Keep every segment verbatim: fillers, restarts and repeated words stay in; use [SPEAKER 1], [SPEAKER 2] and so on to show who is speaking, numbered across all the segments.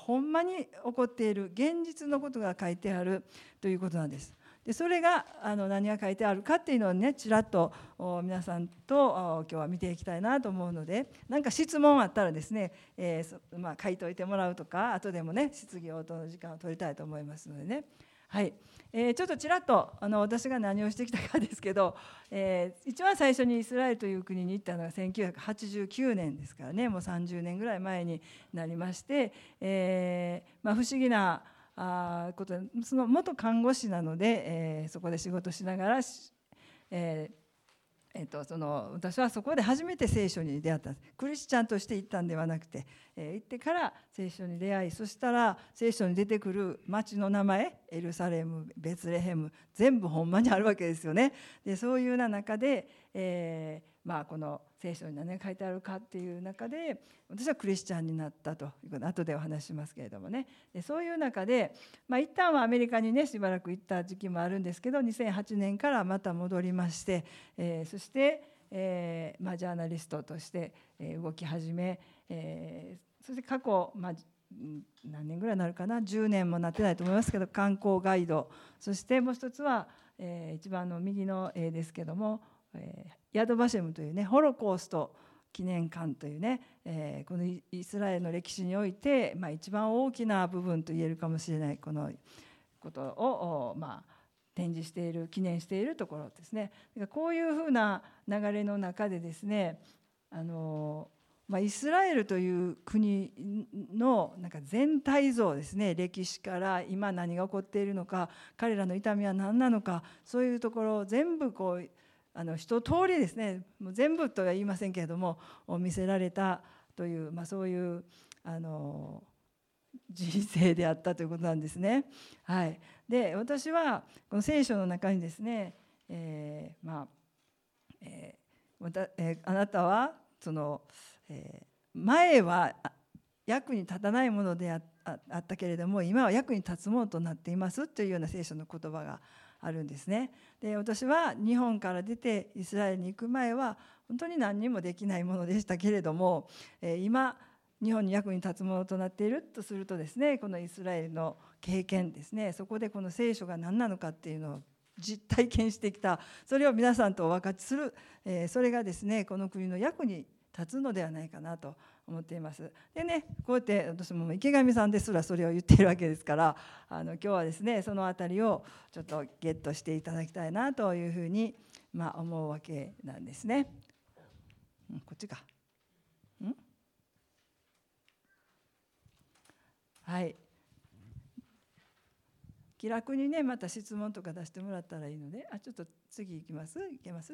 [SPEAKER 1] ほんまに起こっている現実のことが書いてあるということなんです。でそれがあの何が書いてあるかっていうのをねちらっと皆さんと今日は見ていきたいなと思うので、何か質問あったらですね、えーまあ、書いておいてもらうとか、後でもね質疑応答の時間を取りたいと思いますのでね。はい、えー、ちょっとちらっとあの私が何をしてきたかですけど、えー、一番最初にイスラエルという国に行ったのがせんきゅうひゃくはちじゅうきゅうねんですからね、もうさんじゅうねんぐらい前になりまして、えーまあ、不思議なあこと、その元看護師なので、えー、そこで仕事しながら、えーえー、とその私はそこで初めて聖書に出会った。クリスチャンとして行ったんではなくて、えー、行ってから聖書に出会い、そしたら聖書に出てくる町の名前、エルサレム、ベツレヘム、全部ほんまにあるわけですよね。でそういうような中で、えーまあ、この聖書に何が書いてあるかっていう中で私はクリスチャンになったということで後でお話しますけれどもね。でそういう中で、まあ、一旦はアメリカにねしばらく行った時期もあるんですけど、にせんはちねんからまた戻りまして、えー、そして、えーまあ、ジャーナリストとして動き始め、えー、そして過去、まあ、何年ぐらいになるかな、じゅうねんもなってないと思いますけど観光ガイド、そしてもう一つは、えー、一番の右の絵ですけども、えーヤドバシェムというねホロコースト記念館というね、えー、このイスラエルの歴史において、まあ、一番大きな部分と言えるかもしれないこのことを、まあ、展示している記念しているところですね。こういうふうな流れの中でですね、あの、まあ、イスラエルという国のなんか全体像ですね、歴史から今何が起こっているのか、彼らの痛みは何なのか、そういうところを全部こうあの一通りですね、もう全部とは言いませんけれども見せられたという、まあ、そういうあの人生であったということなんですね。はい、で私はこの聖書の中にですね、えーまあえーまたえー、あなたはその、えー、前は役に立たないもので あ, あ, あったけれども今は役に立つものとなっていますというような聖書の言葉があるんですね。で私は日本から出てイスラエルに行く前は本当に何にもできないものでしたけれども、えー、今日本に役に立つものとなっているとするとですね、このイスラエルの経験ですね、そこでこの聖書が何なのかっていうのを実体験してきた、それを皆さんとお分かちする、えー、それがですねこの国の役に立つのではないかなと思っています。でね、こうやって私も池上さんですらそれを言っているわけですから、あの今日はですねそのあたりをちょっとゲットしていただきたいなというふうに、まあ、思うわけなんですね。うん、こっちか。んはい。気楽にねまた質問とか出してもらったらいいので、あちょっと次行きます。いけます？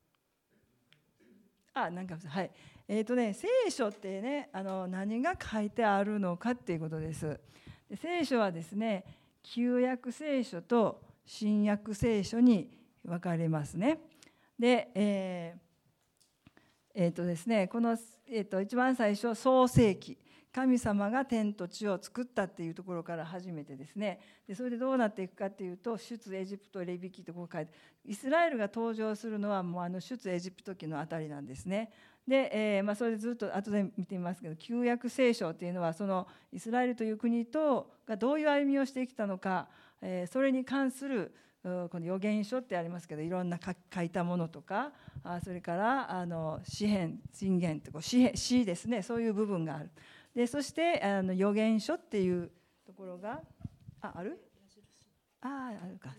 [SPEAKER 1] あ、なんかはい、えーとね、聖書ってねあの何が書いてあるのかっていうことです。で聖書はですね旧約聖書と新約聖書に分かれますね。で、えーえーとですね、この、えーと一番最初創世記、神様が天と地を作ったっていうところから始めてですね、でそれでどうなっていくかっていうと出エジプトレビ記とこう書いて、イスラエルが登場するのはもうあの出エジプト記のあたりなんですね。で、えーまあ、それでずっと後で見てみますけど、旧約聖書っていうのはそのイスラエルという国とがどういう歩みをしてきたのか、えー、それに関するこの預言書ってありますけど、いろんな書いたものとか、あそれからあの詩編箴言とか詩詩ですね、そういう部分がある。でそしてあの預言書っていうところが あ, あるああるか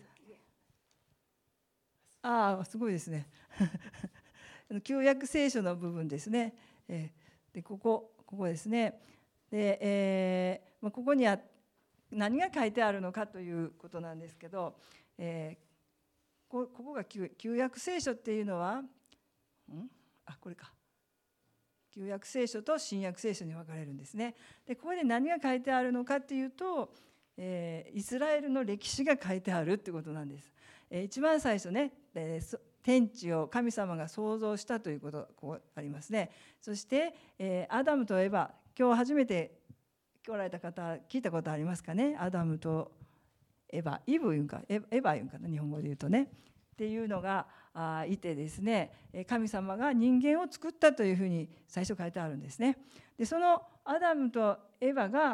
[SPEAKER 1] ああすごいですね旧約聖書の部分ですね。えー、でここここですね。で、えー、ここには何が書いてあるのかということなんですけど、えー、こ, ここが 旧, 旧約聖書っていうのはんあこれか旧約聖書と新約聖書に分かれるんですね。でここで何が書いてあるのかっていうと、えー、イスラエルの歴史が書いてあるってことなんです。えー、一番最初ね、えー、天地を神様が創造したということこうありますね。そして、えー、アダムとエバ、今日初めて来られた方聞いたことありますかね。アダムとエバ、イブ言うんかエヴァ言うんかな、日本語で言うとねっていうのがいてですね、神様が人間を作ったというふうに最初書いてあるんですね。でそのアダムとエバが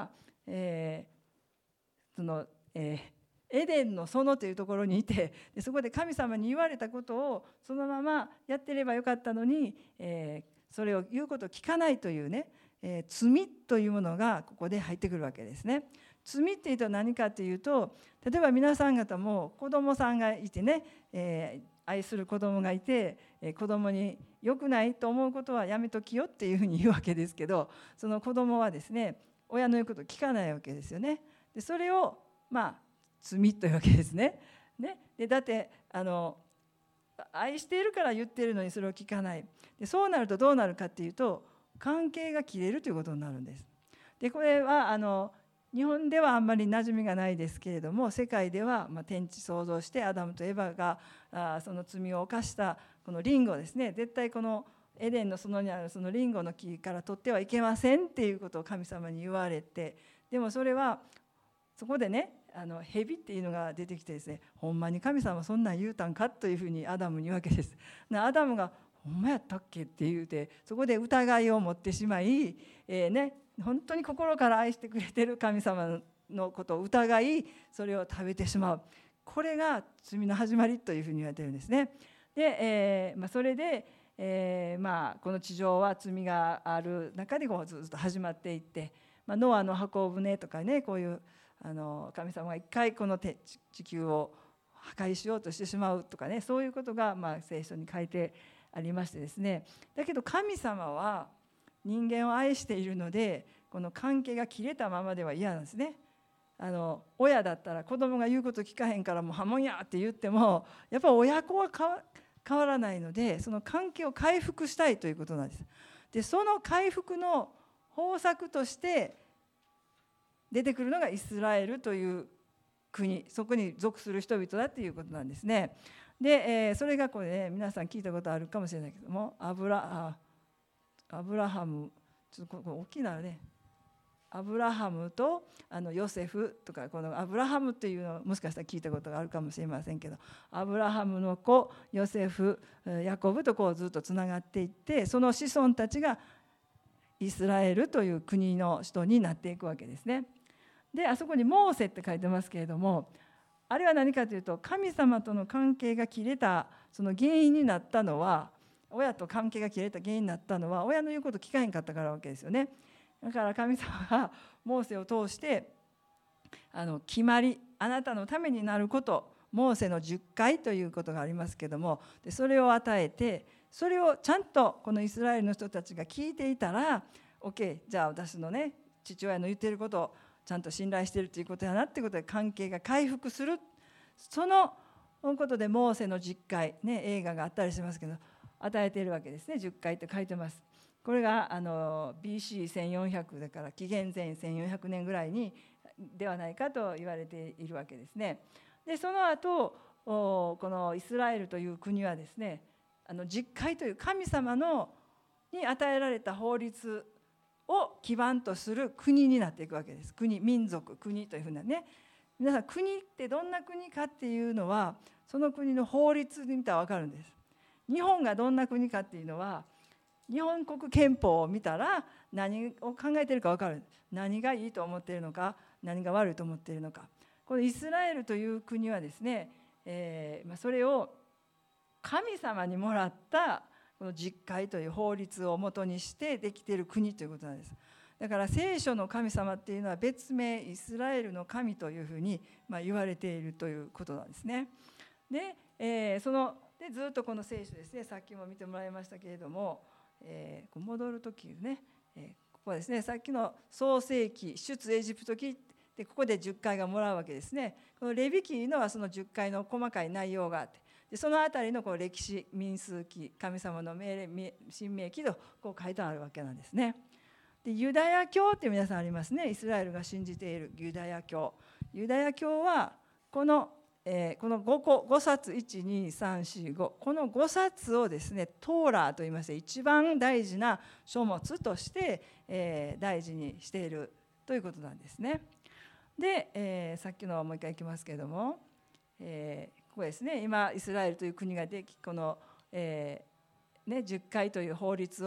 [SPEAKER 1] えー、その、えー、エデンの園というところにいて、でそこで神様に言われたことをそのままやってればよかったのに、えー、それを言うことを聞かないというね、えー、罪というものがここで入ってくるわけですね。罪っていうと何かというと、例えば皆さん方も子供さんがいてね、えー、愛する子供がいて、えー、子供に良くないと思うことはやめときよっていうふうに言うわけですけど、その子供はですね、親の言うことを聞かないわけですよね。でそれをまあ罪というわけですね。ねでだってあの愛しているから言っているのにそれを聞かない。でそうなるとどうなるかっていうと、関係が切れるということになるんです。でこれはあの日本ではあんまり馴染みがないですけれども、世界ではまあ天地創造してアダムとエバがあその罪を犯したこのリンゴですね、絶対このエデンの園にあるそのリンゴの木から取ってはいけませんっていうことを神様に言われて、でもそれはそこでね、あの蛇っていうのが出てきてですね、ほんまに神様そんなん言うたんかというふうにアダムに言うわけです。アダムがほんまやったっけって言うて、そこで疑いを持ってしまい、えーね、本当に心から愛してくれてる神様のことを疑い、それを食べてしまう。これが罪の始まりというふうに言われてるんですね。で、えーまあ、それで、えーまあ、この地上は罪がある中でこうずっと始まっていって、まあ、ノアの箱舟とかね、こういうあの神様が一回この地球を破壊しようとしてしまうとかね、そういうことがまあ聖書に書いてありましてですね、だけど神様は人間を愛しているので、この関係が切れたままでは嫌なんですね。あの親だったら子供が言うこと聞かへんからもう破門やって言っても、やっぱり親子は変わらないので、その関係を回復したいということなんです。でその回復の方策として出てくるのがイスラエルという国、そこに属する人々だということなんですね。で、えー、それがこれね、皆さん聞いたことあるかもしれないけども、アブラ、あアブラハム、ちょっとここ大きなね、アブラハムとあのヨセフとか、このアブラハムというのをもしかしたら聞いたことがあるかもしれませんけど、アブラハムの子ヨセフ、ヤコブとこうずっとつながっていって、その子孫たちがイスラエルという国の人になっていくわけですね。であそこにモーセって書いてますけれども、あれは何かというと、神様との関係が切れたその原因になったのは、親と関係が切れた原因になったのは親の言うこと聞かへんかったからわけですよね。だから神様がモーセを通してあの決まり、あなたのためになること、モーセのじゅっかいということがありますけども、でそれを与えて、それをちゃんとこのイスラエルの人たちが聞いていたら OK、 じゃあ私のね父親の言っていることをちゃんと信頼しているということやなっていうことで関係が回復する。そのことでモーセのじゅっかい、ね、映画があったりしますけど与えているわけですね。じゅっかいって書いてます。これがあの ビーシーせんよんひゃく だから紀元前せんよんひゃくねんぐらいにではないかと言われているわけですね。でその後このイスラエルという国はですね、あの十戒という神様のに与えられた法律を基盤とする国になっていくわけです。国、民族、国というふうなね。皆さん、国ってどんな国かっていうのはその国の法律で見たら分かるんです。日本がどんな国かっていうのは日本国憲法を見たら何を考えているか分かる。何がいいと思っているのか、何が悪いと思っているのか。このイスラエルという国はですね、えーまあ、それを神様にもらったこの十戒という法律をもとにしてできている国ということなんです。だから聖書の神様っていうのは別名イスラエルの神というふうにまあ言われているということなんですね。で、えー、そのでずっとこの聖書ですね、さっきも見てもらいましたけれども、えー、戻るときね、えー、ここはですね、さっきの創世記、出エジプト記でここでじゅっかいがもらうわけですね。このレビ記のはそのじゅっかいの細かい内容があって、でそのあたりのこう歴史、民数記、神様の命令、神明記とこう書いてあるわけなんですね。でユダヤ教って皆さんありますね。イスラエルが信じているユダヤ教。ユダヤ教はこの、えー、このごこごさついちにさんしご、このごさつをですねトーラーといいまして一番大事な書物として、えー、大事にしているということなんですね。で、えー、さっきのもう一回いきますけれども、えー、ここですね、今イスラエルという国ができこの、えーね、じゅっかいという法律を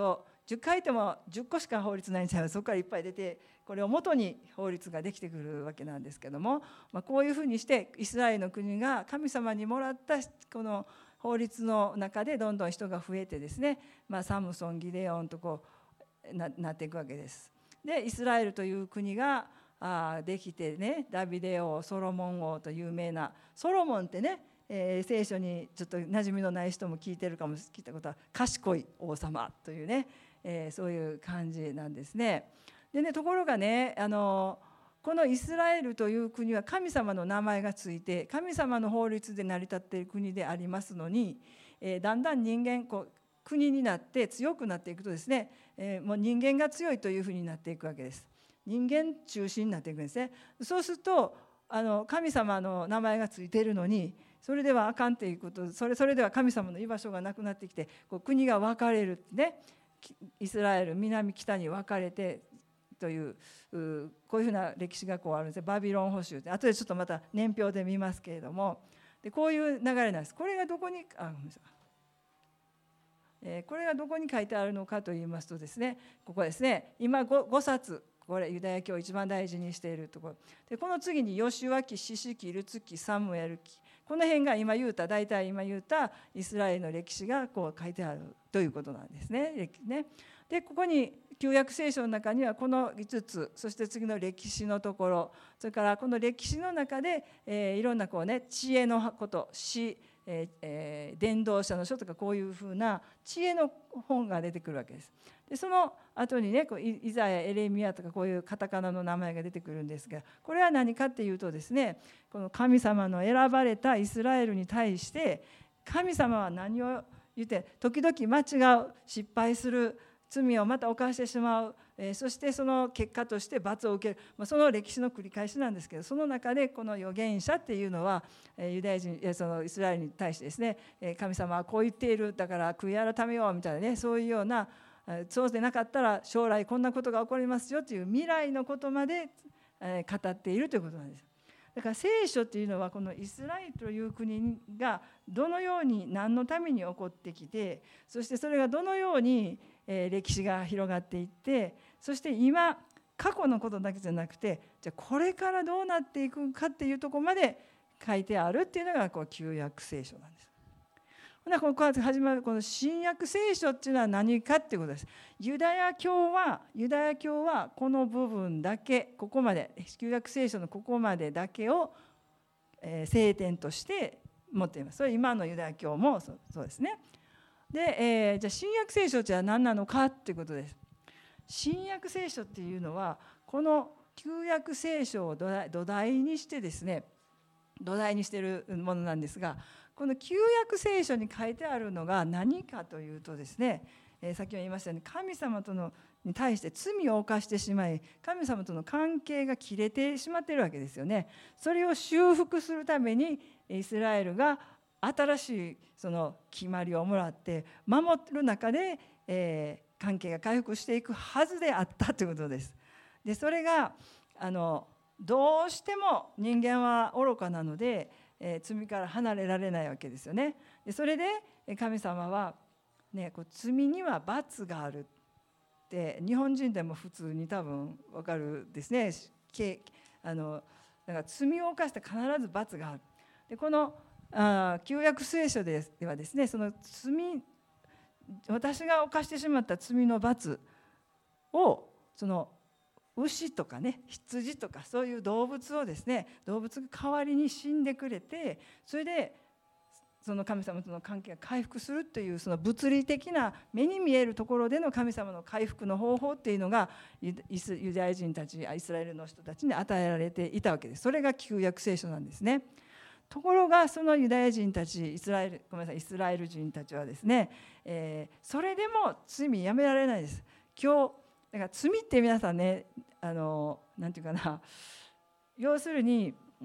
[SPEAKER 1] じゅっかいいてもじゅっこしか法律ないんじゃない、そこからいっぱい出て、これを元に法律ができてくるわけなんですけども、まあ、こういうふうにしてイスラエルの国が神様にもらったこの法律の中でどんどん人が増えてですね、まあ、サムソンギデオンとこう な, なっていくわけです。でイスラエルという国があできてね、ダビデ王、ソロモン王と有名なソロモンってね、えー、聖書にちょっと馴染みのない人も聞いてるかも、聞いたことは賢い王様というね、えー、そういう感じなんですね。でね、ところがね、あのこのイスラエルという国は神様の名前がついて神様の法律で成り立っている国でありますのに、えー、だんだん人間こう国になって強くなっていくとですね、えー、もう人間が強いというふうになっていくわけです。人間中心になっていくんですね。そうするとあの神様の名前がついているのにそれではあかんということ、それそれでは神様の居場所がなくなってきて、こう国が分かれるね、イスラエル南北に分かれてというこういうふうな歴史がこうあるんですね。バビロン捕囚で後でちょっとまた年表で見ますけれども、でこういう流れなんです。これがどこにあごめんなさい、えー、これがどこに書いてあるのかといいますとですね、ここですね、今 5, 5冊これユダヤ教を一番大事にしているところで、この次にヨシュア記、シシ記、ルツ記、サムエル記、この辺が今言うた大体今言うたイスラエルの歴史がこう書いてあるということなんですね。でここに旧約聖書の中にはこのいつつ、そして次の歴史のところ、それからこの歴史の中で、えー、いろんなこう、ね、知恵のこと詩、えーえー、伝道者の書とかこういうふうな知恵の本が出てくるわけです。でその後にねこうイザヤ、エレミヤとかこういうカタカナの名前が出てくるんですが、これは何かっていうとですね、この神様の選ばれたイスラエルに対して神様は何を言って、時々間違う、失敗する、罪をまた犯してしまう、えー、そしてその結果として罰を受ける、まあ、その歴史の繰り返しなんですけど、その中でこの預言者っていうのは、えー、ユダヤ人、そのイスラエルに対してですね、えー、神様はこう言っている、だから悔い改めようみたいなね、そういうような、そうでなかったら将来こんなことが起こりますよという未来のことまで、えー、語っているということなんです。だから聖書っていうのはこのイスラエルという国がどのように何のために起こってきて、そしてそれがどのように歴史が広がっていって、そして今過去のことだけじゃなくて、じゃあこれからどうなっていくかっていうところまで書いてあるっていうのがこう旧約聖書なんです。ここから始まるこの新約聖書っていうのは何かっていうことです。ユダヤ教はユダヤ教はこの部分だけ、ここまで旧約聖書のここまでだけを、えー、聖典として持っています。それ今のユダヤ教も そ, そうですね。で、えー、じゃあ新約聖書って何なのかっていうことです。新約聖書っていうのはこの旧約聖書を土 台, 土台にしてですね、土台にしているものなんですが、この旧約聖書に書いてあるのが何かというとですね、えー、さっきも言いましたように神様とのに対して罪を犯してしまい、神様との関係が切れてしまっているわけですよね。それを修復するためにイスラエルが新しいその決まりをもらって守る中で、えー、関係が回復していくはずであったということです。でそれがあのどうしても人間は愚かなので、えー、罪から離れられないわけですよね。でそれで神様は、ね、こう罪には罰があるって日本人でも普通に多分分かるですね。あのだから罪を犯して必ず罰がある。でこのあ旧約聖書ではですね、その罪、私が犯してしまった罪の罰をその牛とかね、羊とかそういう動物をですね、動物が代わりに死んでくれて、それでその神様との関係が回復するという、その物理的な目に見えるところでの神様の回復の方法っていうのがユダヤ人たち、イスラエルの人たちに与えられていたわけです。それが旧約聖書なんですね。ところがそのユダヤ人たち、イスラエルごめんなさいイスラエル人たちはですね、えー、それでも罪やめられないです。今日だから罪って皆さんね、あのなんていうかな、要するに、うん、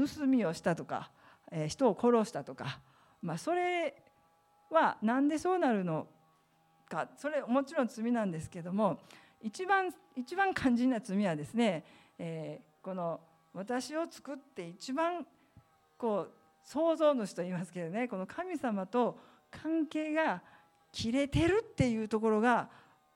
[SPEAKER 1] 盗みをしたとか、えー、人を殺したとか、まあ、それはなんでそうなるのか、それもちろん罪なんですけども、一番一番肝心な罪はですね、えー、この私を作って一番こう創造主と言いますけどね、この神様と関係が切れてるっていうところが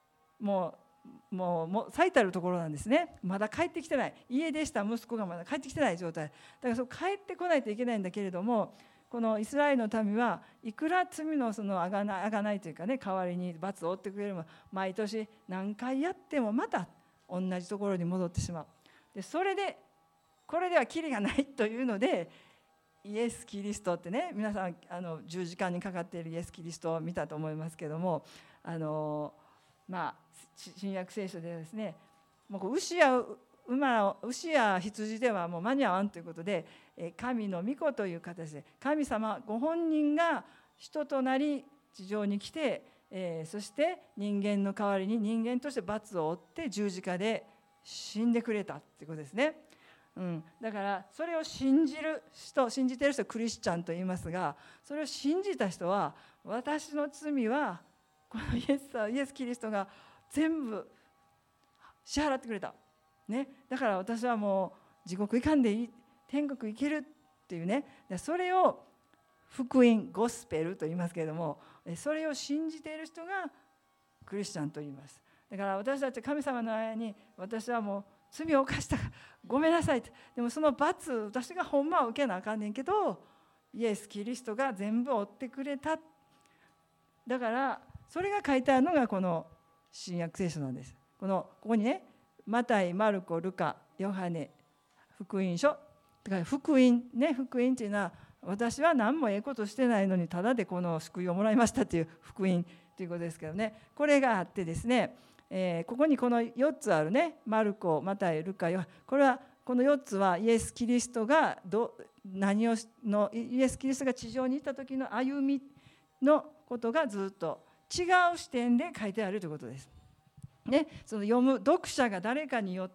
[SPEAKER 1] もうもうもう最たるところなんですね。まだ帰ってきてない、家出した息子がまだ帰ってきてない状態だからそう帰ってこないといけないんだけれども、このイスラエルの民はいくら罪のそのあがない、あがないというかね、代わりに罰を負ってくれるも毎年何回やってもまた同じところに戻ってしまう。でそれでこれではキリがないというので、イエス・キリストってね、皆さんあの十字架にかかっているイエス・キリストを見たと思いますけども、あのまあ新約聖書でですね、もう牛や馬、牛や羊ではもう間に合わんということで、神の御子という形で神様ご本人が人となり地上に来て、えー、そして人間の代わりに人間として罰を負って十字架で死んでくれたということですね。うん、だからそれを信じる人、信じている人はクリスチャンと言いますが、それを信じた人は私の罪はこのイエス、イエス・キリストが全部支払ってくれた、ね、だから私はもう地獄行かんでいい、天国行けるっていうね、それを福音、ゴスペルと言いますけれども、それを信じている人がクリスチャンと言います。だから私たち神様の前に、私はもう罪を犯したからごめんなさいって、でもその罰私がほんまは受けなあかんねんけど、イエス・キリストが全部負ってくれた。だからそれが書いてあるのがこの新約聖書なんです。このここにね、マタイ、マルコ、ルカ、ヨハネ、福音書、だから福音ね、福音っていうのは私は何もええことしてないのにただでこの救いをもらいましたっていう福音ということですけどね、これがあってですね、えー、ここにこのよっつあるね、マルコ、マタイ、ルカ、ヨハネ、これはこのよっつはイエス・キリストがど何をのイエス・キリストが地上にいた時の歩みのことがずっと違う視点で書いてあるということです。ね、その読む読者が誰かによって、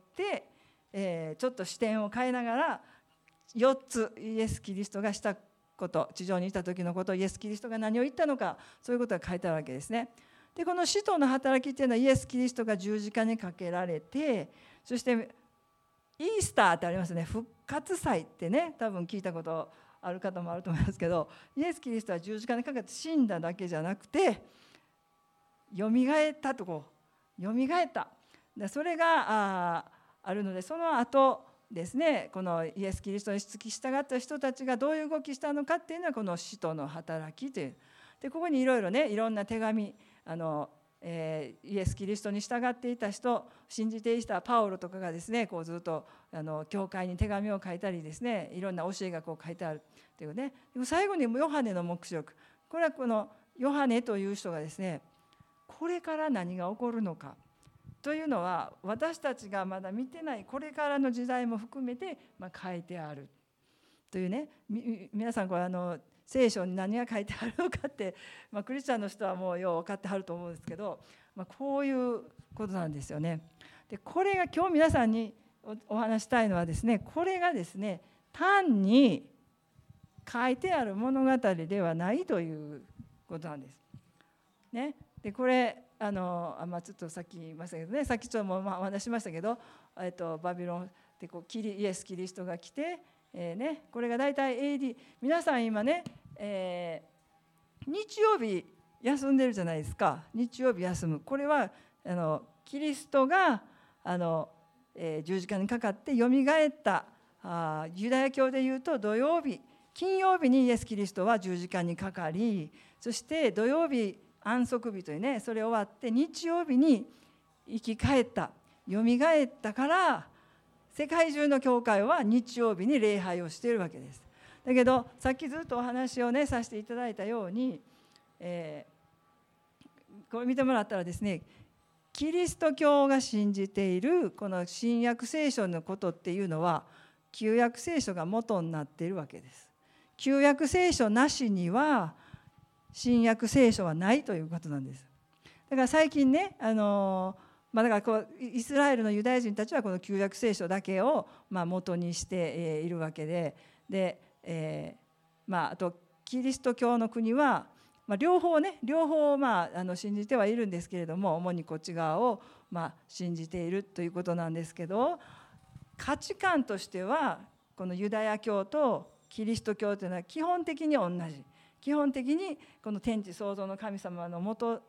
[SPEAKER 1] えー、ちょっと視点を変えながらよっつイエス・キリストがしたこと、地上にいた時のこと、イエス・キリストが何を言ったのか、そういうことが書いてあるわけですね。でこの使徒の働きっていうのはイエス・キリストが十字架にかけられて、そしてイースターってありますね、復活祭ってね、多分聞いたことある方もあると思いますけど、イエス・キリストは十字架にかけて死んだだけじゃなくてよみがえったとこうよみがえった、それが あ, あるので、その後ですね、このイエス・キリストに付き従った人たちがどういう動きしたのかっていうのはこの使徒の働きという。でここにいろいろね、いろんな手紙、あの、えー、イエス・キリストに従っていた人、信じていたパウロとかがですね、こうずっとあの教会に手紙を書いたりですね、いろんな教えがこう書いてあるというね。でも最後にヨハネの黙示録、これはこのヨハネという人がですね、これから何が起こるのかというのは私たちがまだ見てないこれからの時代も含めて、まあ、書いてあるというね。皆さんこれあの聖書に何が書いてあるのかって、まあ、クリスチャンの人はもうよう分かってはると思うんですけど、まあ、こういうことなんですよね。でこれが今日皆さんに お, お話したいのはですね、これがですね単に書いてある物語ではないということなんです。ね、でこれあのあ、まあ、ちょっとさっき言いましたけどね、さっきちょっともお話しましたけど、えっと、バビロンでこうキリイエス・キリストが来て、えーね、これが大体 エーディー、 皆さん今ね、えー、日曜日休んでるじゃないですか。日曜日休む、これはあのキリストがあの、えー、十字架にかかってよみがえったあユダヤ教でいうと土曜日、金曜日にイエス・キリストは十字架にかかり、そして土曜日安息日というね、それ終わって日曜日に生き返った、よみがえったから、世界中の教会は日曜日に礼拝をしているわけです。だけどさっきずっとお話をねさせていただいたように、えー、これ見てもらったらですね、キリスト教が信じているこの新約聖書のことっていうのは旧約聖書が元になっているわけです。旧約聖書なしには新約聖書はないということなんです。だから最近ね、あのまあ、だからこうイスラエルのユダヤ人たちはこの旧約聖書だけをまあ元にしているわけで、で、えーまあ、あとキリスト教の国は、まあ、両方ね両方まああの信じてはいるんですけれども、主にこっち側をまあ信じているということなんですけど、価値観としてはこのユダヤ教とキリスト教というのは基本的に同じ。基本的にこの天地創造の神様のもと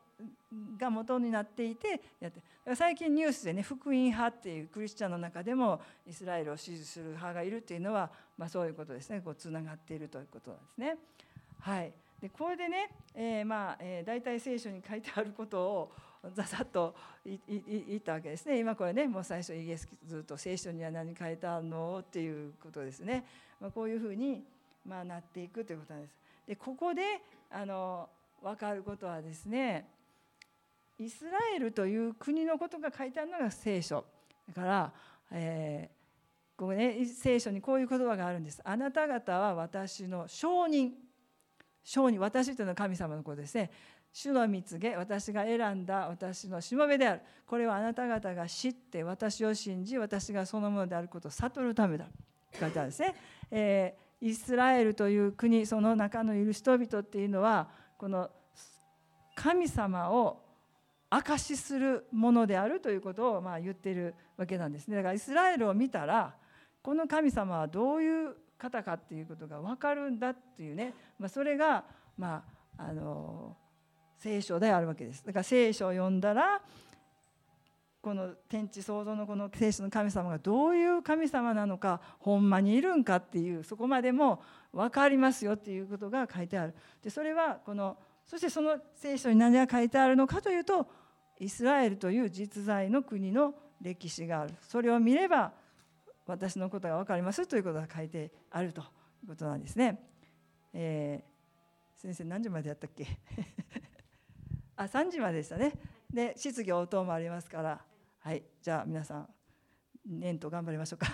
[SPEAKER 1] が元になっていてやって、だから最近ニュースでね、福音派っていうクリスチャンの中でもイスラエルを支持する派がいるっていうのは、まあ、そういうことですね。こうつながっているということなんですね。はい、でこれでね、えーまあえー、大体聖書に書いてあることをざざっと言ったわけですね。今これね、もう最初イエスずっと聖書には何書いてあるのっていうことですね。まあ、こういうふうに、まあ、なっていくということなんです。でここであの分かることはですね、イスラエルという国のことが書いてあるのが聖書だから、えーここね、聖書にこういう言葉があるんです。あなた方は私の証人、証人、私というのは神様のことですね。主の御告げ、私が選んだ私のしもべである。これはあなた方が知って私を信じ、私がそのものであることを悟るためだと書いてあるんですね。えー、イスラエルという国、その中のいる人々っていうのはこの神様を証しするものであるということをまあ言っているわけなんですね。だからイスラエルを見たらこの神様はどういう方かっていうことが分かるんだっていうね、まあ、それがまああの聖書であるわけです。だから聖書を読んだらこの天地創造のこの聖書の神様がどういう神様なのか、ほんまにいるんかっていうそこまでも分かりますよっていうことが書いてある。でそれはこのそしてその聖書に何が書いてあるのかというと、イスラエルという実在の国の歴史がある。それを見れば私のことが分かりますということが書いてあるということなんですね。えー、先生何時までやったっけあ、さんじまででしたね。で質疑応答もありますから、はい、じゃあ皆さん念と頑張りましょうか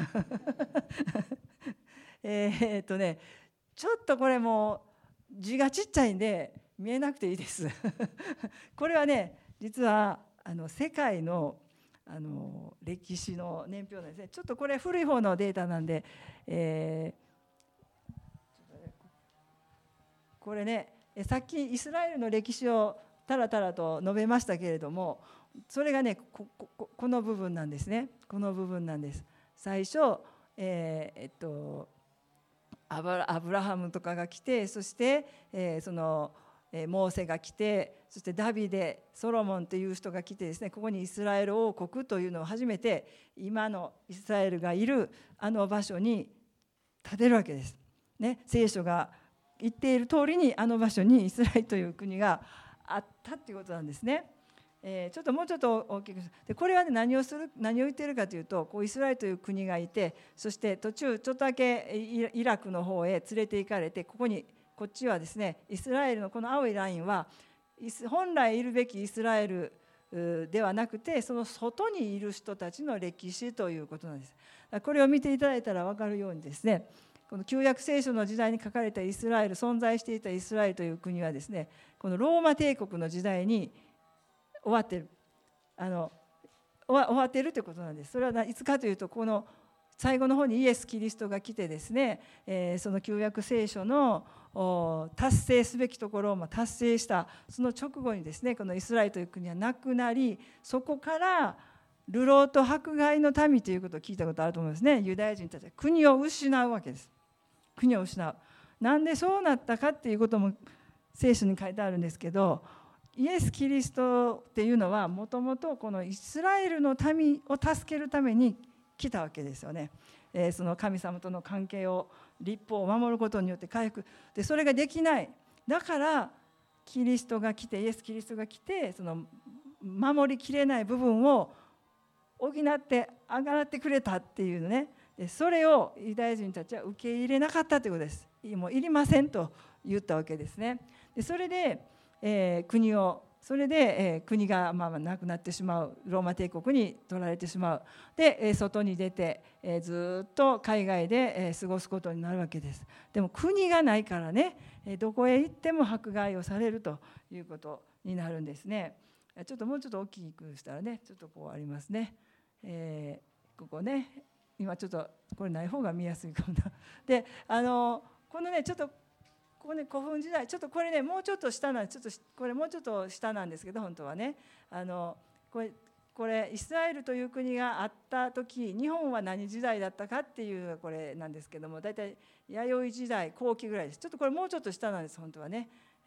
[SPEAKER 1] えっとねちょっとこれもう字がちっちゃいんで見えなくていいですこれはね実はあの世界のあの歴史の年表なんですね。ちょっとこれ古い方のデータなんで、えー、これねさっきイスラエルの歴史をたらたらと述べましたけれども、それがね こ, こ, この部分なんですね。この部分なんです。最初、えー、えっとアブラ、アブラハムとかが来て、そして、えー、そのモーセが来て、そしてダビデ、ソロモンという人が来てですね、ここにイスラエル王国というのを初めて今のイスラエルがいるあの場所に建てるわけです、ね、聖書が言っている通りにあの場所にイスラエルという国があったということなんですね。えー、ちょっともうちょっと大きくで、これは、ね、何をする何を言っているかというと、こうイスラエルという国がいて、そして途中ちょっとだけイラクの方へ連れて行かれて、ここにこっちはですね、イスラエルのこの青いラインは本来いるべきイスラエルではなくて、その外にいる人たちの歴史ということなんです。これを見ていただいたら分かるようにですね、この旧約聖書の時代に書かれたイスラエル、存在していたイスラエルという国はですね、このローマ帝国の時代に終わっているあの終わっているということなんです。それはいつかというと、この最後の方にイエス・キリストが来てですね、えー、その旧約聖書の達成すべきところを達成したその直後にですね、このイスラエルという国はなくなり、そこから流浪と迫害の民ということを聞いたことあると思いますね。ユダヤ人たちは国を失うわけです。国を失う。なんでそうなったかっていうことも聖書に書いてあるんですけど、イエス・キリストっていうのはもともとこのイスラエルの民を助けるために来たわけですよね。えー、その神様との関係を、律法を守ることによって回復で、それができない。だからキリストが来て、イエス・キリストが来て、その守りきれない部分を補ってあがらってくれたっていうのね。でそれをユダヤ人たちは受け入れなかったということです。もういりませんと言ったわけですね。でそれで、えー、国をそれで、えー、国がまあなくなってしまう、ローマ帝国に取られてしまう。で、えー、外に出て、えー、ずっと海外で、えー、過ごすことになるわけです。でも国がないからね、えー、どこへ行っても迫害をされるということになるんですね。ちょっともうちょっと大きくしたらね、ちょっとこうありますね。えー、ここね、今ちょっとこれない方が見やすいかもな。で、あのこのねちょっとここね、古墳時代、ちょっとこれねもうちょっと下なんちょっとこれもうちょっと下なんですけど、本当はね、あのこれこれイスラエルという国があった時、日本は何時代だったかっていうこれなんですけども、だいたい弥生時代後期ぐらいです。ちょっとこれもうちょっと下なんです本当はね。えー、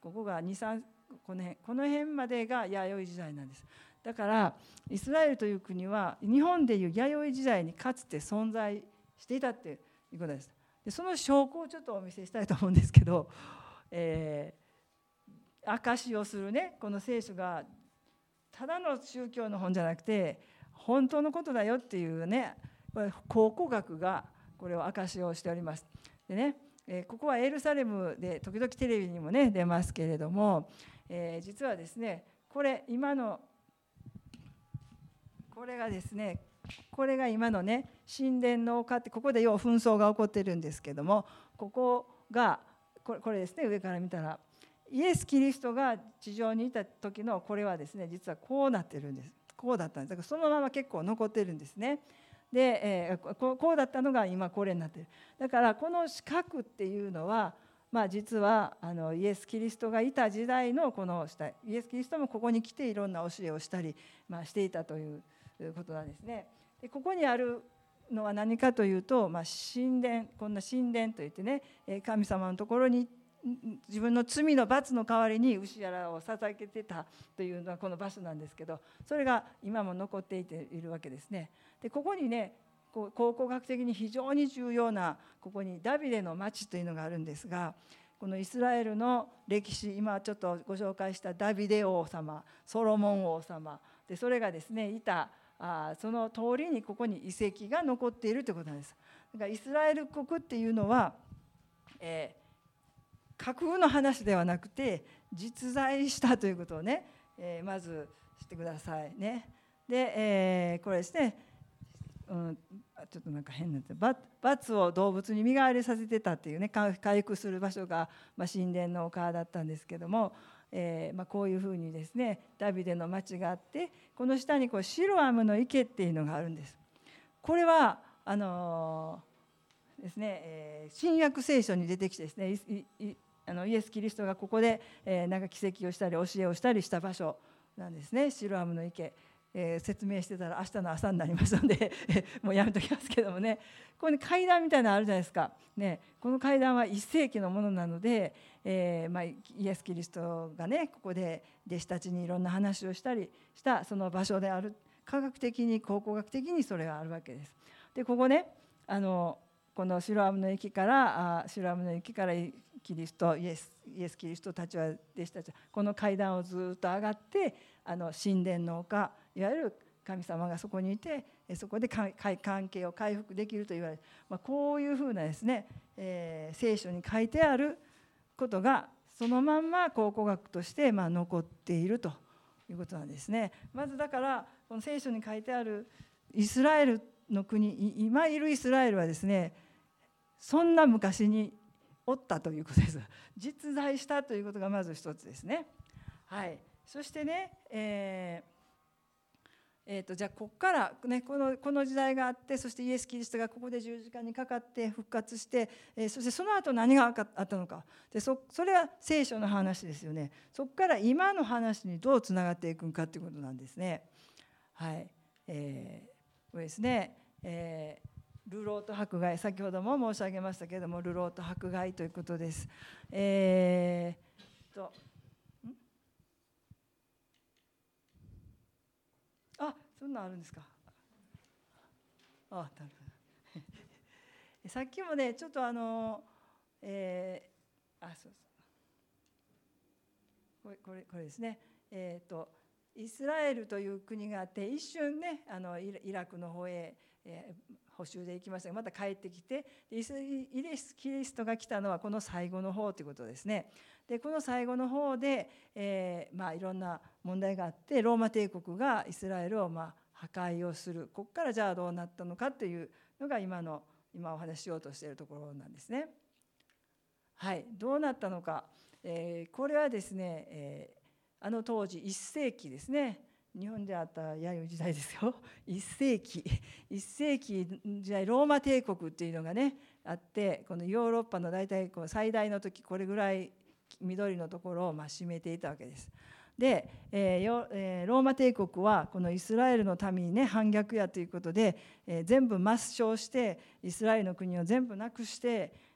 [SPEAKER 1] ここがにさんこの辺この辺までが弥生時代なんです。だからイスラエルという国は日本でいう弥生時代にかつて存在していたっていうことです。でその証拠をちょっとお見せしたいと思うんですけど、えー、証しをするねこの聖書がただの宗教の本じゃなくて本当のことだよっていうね、これ考古学がこれを証しをしております。でね、えー、ここはエルサレムで時々テレビにもね出ますけれども、えー、実はですねこれ今のこれがですねこれが今のね神殿の丘って、ここで要は紛争が起こってるんですけども、ここがこれ、これですね、上から見たらイエス・キリストが地上にいた時のこれはですね実はこうなってるんです。こうだったんです。だからそのまま結構残ってるんですね。で、えー、こ, こうだったのが今これになってる。だからこの四角っていうのは、まあ、実はあのイエス・キリストがいた時代のこの下、イエス・キリストもここに来ていろんな教えをしたり、まあ、していたということなんですね。でここにあるのは何かというと、まあ、神殿、こんな神殿といってね、神様のところに自分の罪の罰の代わりに牛やらを捧げてたというのはこの場所なんですけど、それが今も残っていているわけですね。でここにねこう考古学的に非常に重要なここにダビデの町というのがあるんですが、このイスラエルの歴史、今ちょっとご紹介したダビデ王様、ソロモン王様で、それがですねいたあその通りにここに遺跡が残っているということなんです。だからイスラエル国っていうのは、えー架空の話ではなくて実在したということをね、えー、まず知ってくださいね。で、えー、これですね、うん、ちょっとなんか変な罰を動物に身代わりさせてたっていうね、回復する場所が、まあ、神殿の丘だったんですけども、えーまあ、こういうふうにですねダビデの町があって、この下にこうシロアムの池っていうのがあるんです。これはあのー、ですね、えー、新約聖書に出てきてですね、いいあのイエス・キリストがここで、えー、なんか奇跡をしたり教えをしたりした場所なんですね。シロアムの池、えー、説明してたら明日の朝になりますのでもうやめときますけどもね、ここに階段みたいなのあるじゃないですか、ね、この階段はいっ世紀のものなので、えーまあ、イエス・キリストがねここで弟子たちにいろんな話をしたりしたその場所である。科学的に考古学的にそれがあるわけです。でここねあのこのシロアムの池からあシロアムの池からキリストイエスイエスキリストたちは弟子たちはこの階段をずっと上がってあの神殿の丘、いわゆる神様がそこにいてそこで関係を回復できると言われる、まあ、こういうふうなですね、えー、聖書に書いてあることがそのまんま考古学としてまあ残っているということなんですね。まずだからこの聖書に書いてあるイスラエルの国、今いるイスラエルはですねそんな昔におったということです。実在したということがまず一つですね。はい、そしてね、えーえー、とじゃあここから、ね、この、この時代があって、そしてイエス・キリストがここで十字架にかかって復活して、えー、そしてその後何があったのかで そ, それは聖書の話ですよね。そこから今の話にどうつながっていくかということなんですね。はい、えー、これですね、えー流浪と迫害、先ほども申し上げましたけれども流浪と迫害ということです。えー、とんあそんなんあるんですか。あなるほどさっきもねちょっとあの、えー、あそうそうこれこれこれですね、えー、とイスラエルという国があって一瞬ねあのイラクの方へ、えー補修で行きましたがまた帰ってきて、イエス・キリストが来たのはこの最後の方ということですね。でこの最後の方で、えーまあ、いろんな問題があってローマ帝国がイスラエルをまあ破壊をする。ここからじゃあどうなったのかというのが今の今お話ししようとしているところなんですね。はい、どうなったのか、えー、これはですね、えー、あの当時いっ世紀ですね。日本であった弥生時代ですよ。いっ世紀いっ世紀時代ローマ帝国っていうのがねあって、このヨーロッパの大体こう最大の時これぐらい緑のところをまあ占めていたわけです。で、えーえー、ローマ帝国はこのイスラエルの民にね反逆やということで、えー、全部抹消してイスラエルの国を全部なくして、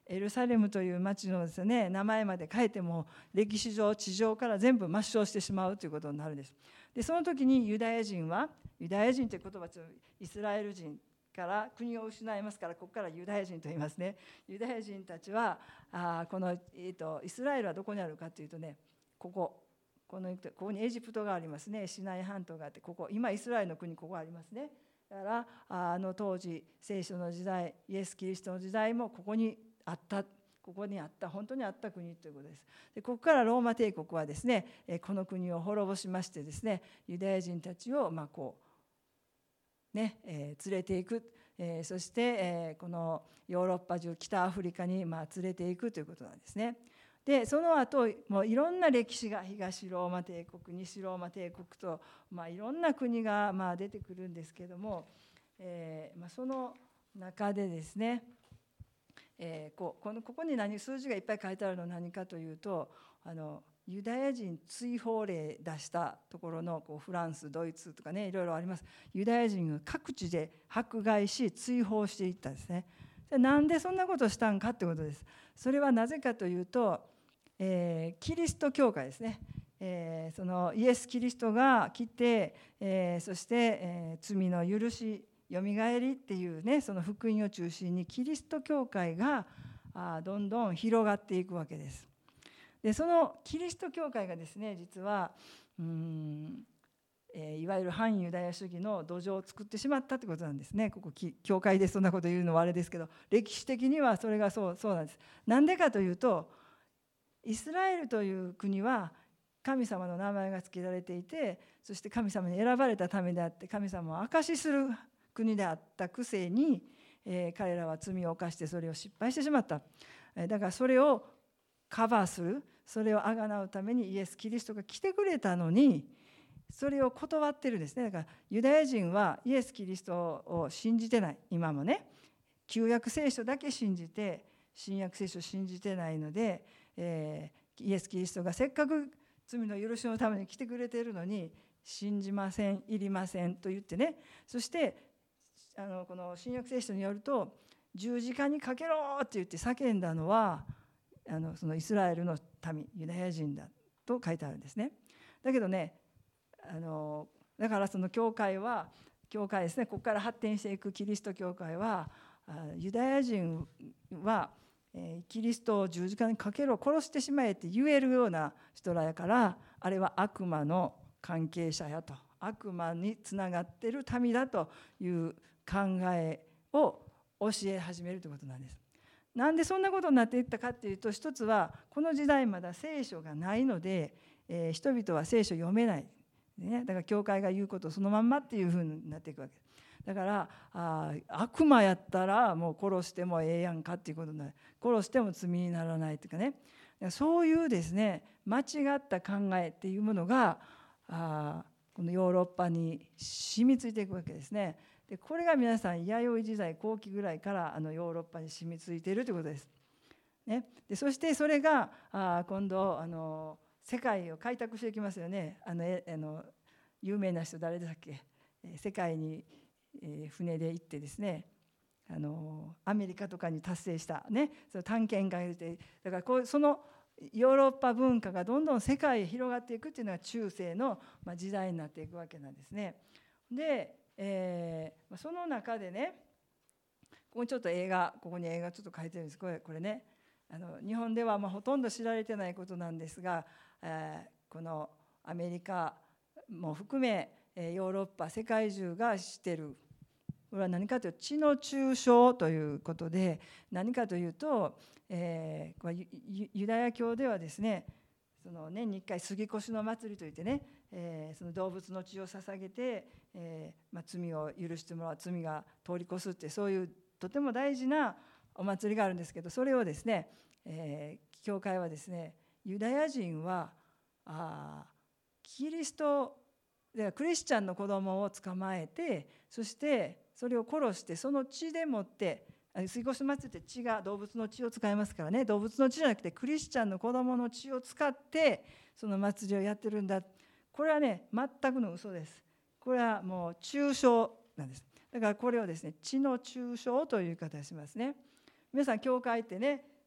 [SPEAKER 1] エルサレムという町のですね、名前まで変えても歴史上地上から全部抹消してしまうということになるんです。でその時にユダヤ人は、ユダヤ人という言葉はイスラエル人から国を失いますから、ここからユダヤ人と言いますね。ユダヤ人たちはあこの、えー、とイスラエルはどこにあるかというとね、こここのここにエジプトがありますね。シナイ半島があって、ここ今イスラエルの国ここありますね。だからあの当時聖書の時代、イエス・キリストの時代もここにあった、ここにあった本当にあった国ということです。でここからローマ帝国はですね、この国を滅ぼしましてですね、ユダヤ人たちをまあこうね、えー、連れていく、えー、そして、えー、このヨーロッパ中、北アフリカにまあ連れていくということなんですね。でその後もういろんな歴史が、東ローマ帝国、西ローマ帝国と、まあ、いろんな国がまあ出てくるんですけども、えーまあ、その中でですね、えー、こうこのここに何数字がいっぱい書いてあるのは何かというと、あのユダヤ人追放令出したところのこうフランス、ドイツとかね、いろいろあります。ユダヤ人が各地で迫害し追放していったんですね。なんでそんなことをしたんかってことです。それはなぜかというと、えー、キリスト教会ですね、えー、そのイエス・キリストが来て、えー、そして、えー、罪の許し、よみがえりっていうね、その福音を中心にキリスト教会があどんどん広がっていくわけです。でそのキリスト教会がですね、実はうーんえー、いわゆる反ユダヤ主義の土壌を作ってしまったということなんですね。ここ教会でそんなこと言うのはあれですけど、歴史的にはそれがそう、そうなんです。なんでかというと、イスラエルという国は神様の名前が付けられていて、そして神様に選ばれたためであって、神様を証しする国であったくせに、えー、彼らは罪を犯してそれを失敗してしまった。だからそれをカバーする、それをあがなうためにイエス・キリストが来てくれたのに、それを断ってるんですね。だからユダヤ人はイエス・キリストを信じてない。今もね、旧約聖書だけ信じて新約聖書を信じてないので、えー、イエス・キリストがせっかく罪の許しのために来てくれているのに信じません、いりませんと言ってね、そしてあのこの新約聖書によると、十字架にかけろって言って叫んだのはあのそのイスラエルの民、ユダヤ人だと書いてあるんですね。だけどね、あのだからその教会は教会ですね、ここから発展していくキリスト教会は、ユダヤ人はキリストを十字架にかけろ、殺してしまえって言えるような人らやから、あれは悪魔の関係者やと、悪魔につながっている民だという考えを教え始めるということなんです。なんでそんなことになっていったかっていうと、一つはこの時代まだ聖書がないので、えー、人々は聖書を読めない、ね、だから教会が言うことをそのまんまっていうふうになっていくわけです。だからあ悪魔やったらもう殺してもええやんかっていうことになる、殺しても罪にならないというかね、そういうですね間違った考えっていうものがあこのヨーロッパに染みついていくわけですね。でこれが皆さん弥生時代後期ぐらいからあのヨーロッパに染みついているということです、ね、でそしてそれがあ今度あの世界を開拓していきますよね。あのえあの有名な人誰だっけ、世界に船で行ってですね、あのアメリカとかに達成したね、その探検家がいて、だからこうそのヨーロッパ文化がどんどん世界へ広がっていくっていうのが中世の時代になっていくわけなんですね。で、えー、その中でね、ここにちょっと映画、ここに映画ちょっと書いてるんです。これこれね、あの日本ではまあほとんど知られてないことなんですが、えー、このアメリカも含めヨーロッパ世界中が知ってる、これは何かというと血の抽象ということで、何かというと、えー、ユダヤ教ではですね、その年にいっかい杉越の祭りといってね、えー、その動物の血を捧げて、えーまあ、罪を許してもらう、罪が通り越すって、そういうとても大事なお祭りがあるんですけど、それをですね、えー、教会はですね、ユダヤ人はあキリストでクリスチャンの子供を捕まえて、そしてそれを殺して、その血でもって杉越祭りって血が動物の血を使いますからね、動物の血じゃなくてクリスチャンの子供の血を使ってその祭りをやってるんだ。これはね全くの嘘です。これはもう抽象なんです。だからこれをですね血の抽象という言い方をしますね。皆さん教会ってね、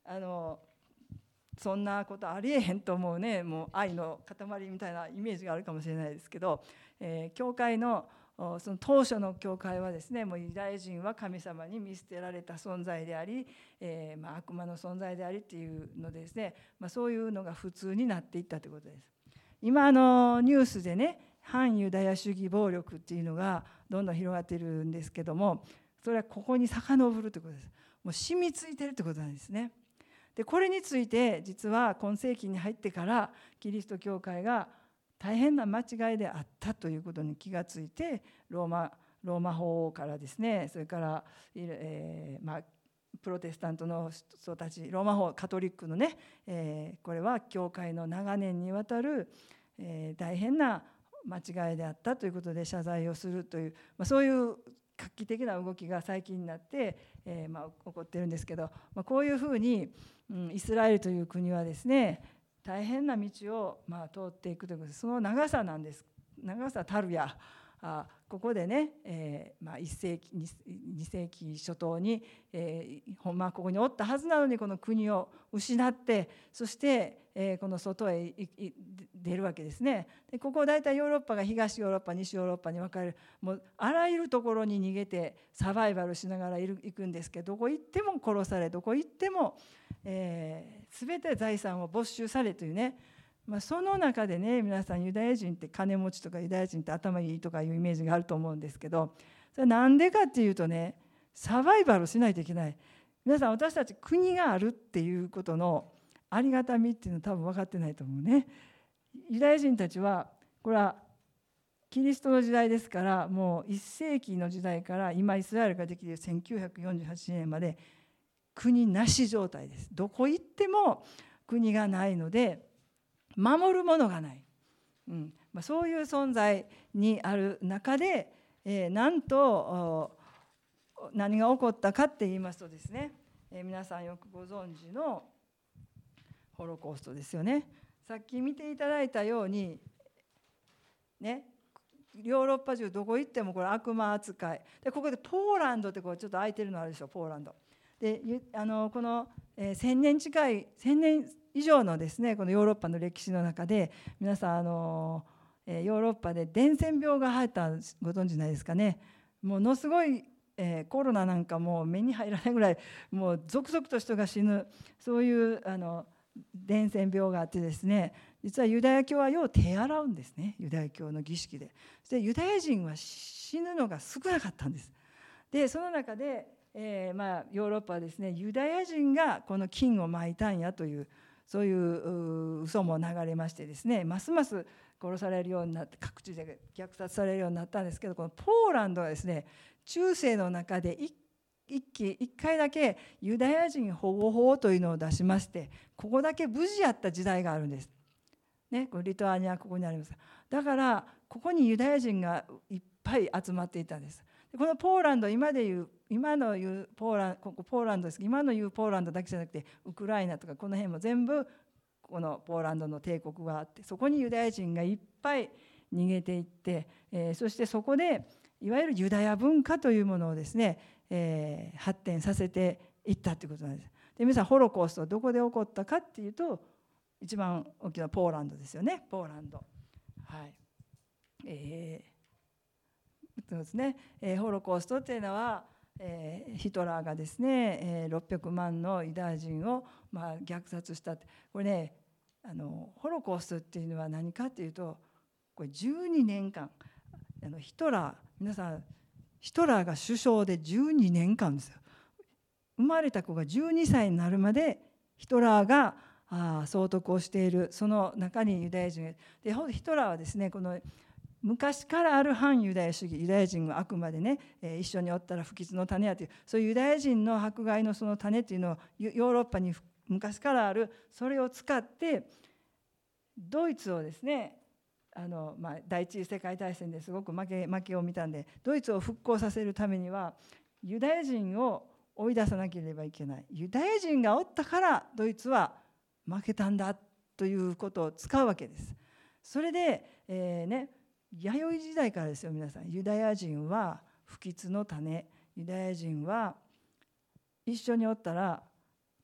[SPEAKER 1] あのそんなことありえへんと思うね、もう愛の塊みたいなイメージがあるかもしれないですけど、えー、教会のその当初の教会はですね、もうユダヤ人は神様に見捨てられた存在であり、えー、まあ悪魔の存在でありっていうのでですね、まあ、そういうのが普通になっていったということです。今あのニュースでね、反ユダヤ主義暴力っていうのがどんどん広がっているんですけども、それはここに遡るということです。もう染みついてるということなんですね。でこれについて実は今世紀に入ってからキリスト教会が大変な間違いであったということに気がついて、ローマローマ法からですね、それから、えーまあ、プロテスタントの人たち、ローマ法カトリックのね、えー、これは教会の長年にわたる、えー、大変な間違いであったということで謝罪をするという、まあ、そういう画期的な動きが最近になって、えーまあ、起こってるんですけど、まあ、こういうふうに、うん、イスラエルという国はですね、大変な道を、まあ、通っていくということです。その長さなんです。長さたるや、あここでね、えーまあ、いっ世紀に世紀初頭に、えー、ほんまはここにおったはずなのにこの国を失って、そして、えー、この外へ出るわけですね。でここ大体ヨーロッパが東ヨーロッパ西ヨーロッパに分かれる、もうあらゆるところに逃げてサバイバルしながらいる行くんですけど、どこ行っても殺され、どこ行っても、えー、全て財産を没収されというね、まあ、その中でね、皆さんユダヤ人って金持ちとかユダヤ人って頭いいとかいうイメージがあると思うんですけど、それなんでかっていうとね、サバイバルしないといけない。皆さん、私たち国があるっていうことのありがたみっていうの多分分かってないと思うね。ユダヤ人たちはこれはキリストの時代ですから、もういっ世紀の時代から今イスラエルができるせんきゅうひゃくよんじゅうはちねんまで国なし状態です。どこ行っても国がないので守るものがない、うんまあ、そういう存在にある中で、えー、なんと何が起こったかって言いますとですね、えー、皆さんよくご存知のホロコーストですよね。さっき見ていただいたようにね、ヨーロッパ中どこ行ってもこれ悪魔扱いで、ここでポーランドってこうちょっと空いてるのあるでしょ、ポーランドで、あのこの、えー、千年近い千年以上のですね、このヨーロッパの歴史の中で皆さんあの、えー、ヨーロッパで伝染病が流行ったご存知ないですかね。ものすごい、えー、コロナなんかもう目に入らないぐらいもう続々と人が死ぬ、そういうあの伝染病があってですね、実はユダヤ教はよう手洗うんですね、ユダヤ教の儀式で。そしてユダヤ人は死ぬのが少なかったんです。でその中で、えーまあ、ヨーロッパはですね、ユダヤ人がこの菌をまいたんやというそういう嘘も流れましてですね、ますます殺されるようになって各地で虐殺されるようになったんですけど、このポーランドはですね、中世の中で一一期一回だけユダヤ人保護法というのを出しまして、ここだけ無事やった時代があるんです、ね、これリトアニアここにあります。だからここにユダヤ人がいっぱい集まっていたんです。でこのポーランド、今でいう今の言うポーランここポーランドですけど、今の言うポーランドだけじゃなくてウクライナとかこの辺も全部このポーランドの帝国があって、そこにユダヤ人がいっぱい逃げていって、えー、そしてそこでいわゆるユダヤ文化というものをですね、えー、発展させていったということなんです。で皆さん、ホロコーストはどこで起こったかっていうと、一番大きなポーランドですよね。ポーランド、はい、えー、そうですね、えー、ホロコーストっていうのは、えー、ヒトラーがですね、えー、ろっぴゃくまんのユダヤ人を、まあ、虐殺したって。これね、あのホロコーストっていうのは何かっていうと、これじゅうにねんかん、あのヒトラー、皆さんヒトラーが首相でじゅうにねんかんですよ。生まれた子がじゅうにさいになるまでヒトラーがあ総督をしている、その中にユダヤ人で、ヒトラーはですね、この昔からある反ユダヤ主義、ユダヤ人はあくまでね、えー、一緒におったら不吉の種やという、そういうユダヤ人の迫害のその種というのをヨーロッパに昔からある、それを使ってドイツをですね、あの、まあ、第一次世界大戦ですごく負け負けを見たんで、ドイツを復興させるためにはユダヤ人を追い出さなければいけない、ユダヤ人がおったからドイツは負けたんだということを使うわけです。それで、えーね、弥生時代からですよ、皆さん。ユダヤ人は不吉の種、ユダヤ人は一緒におったら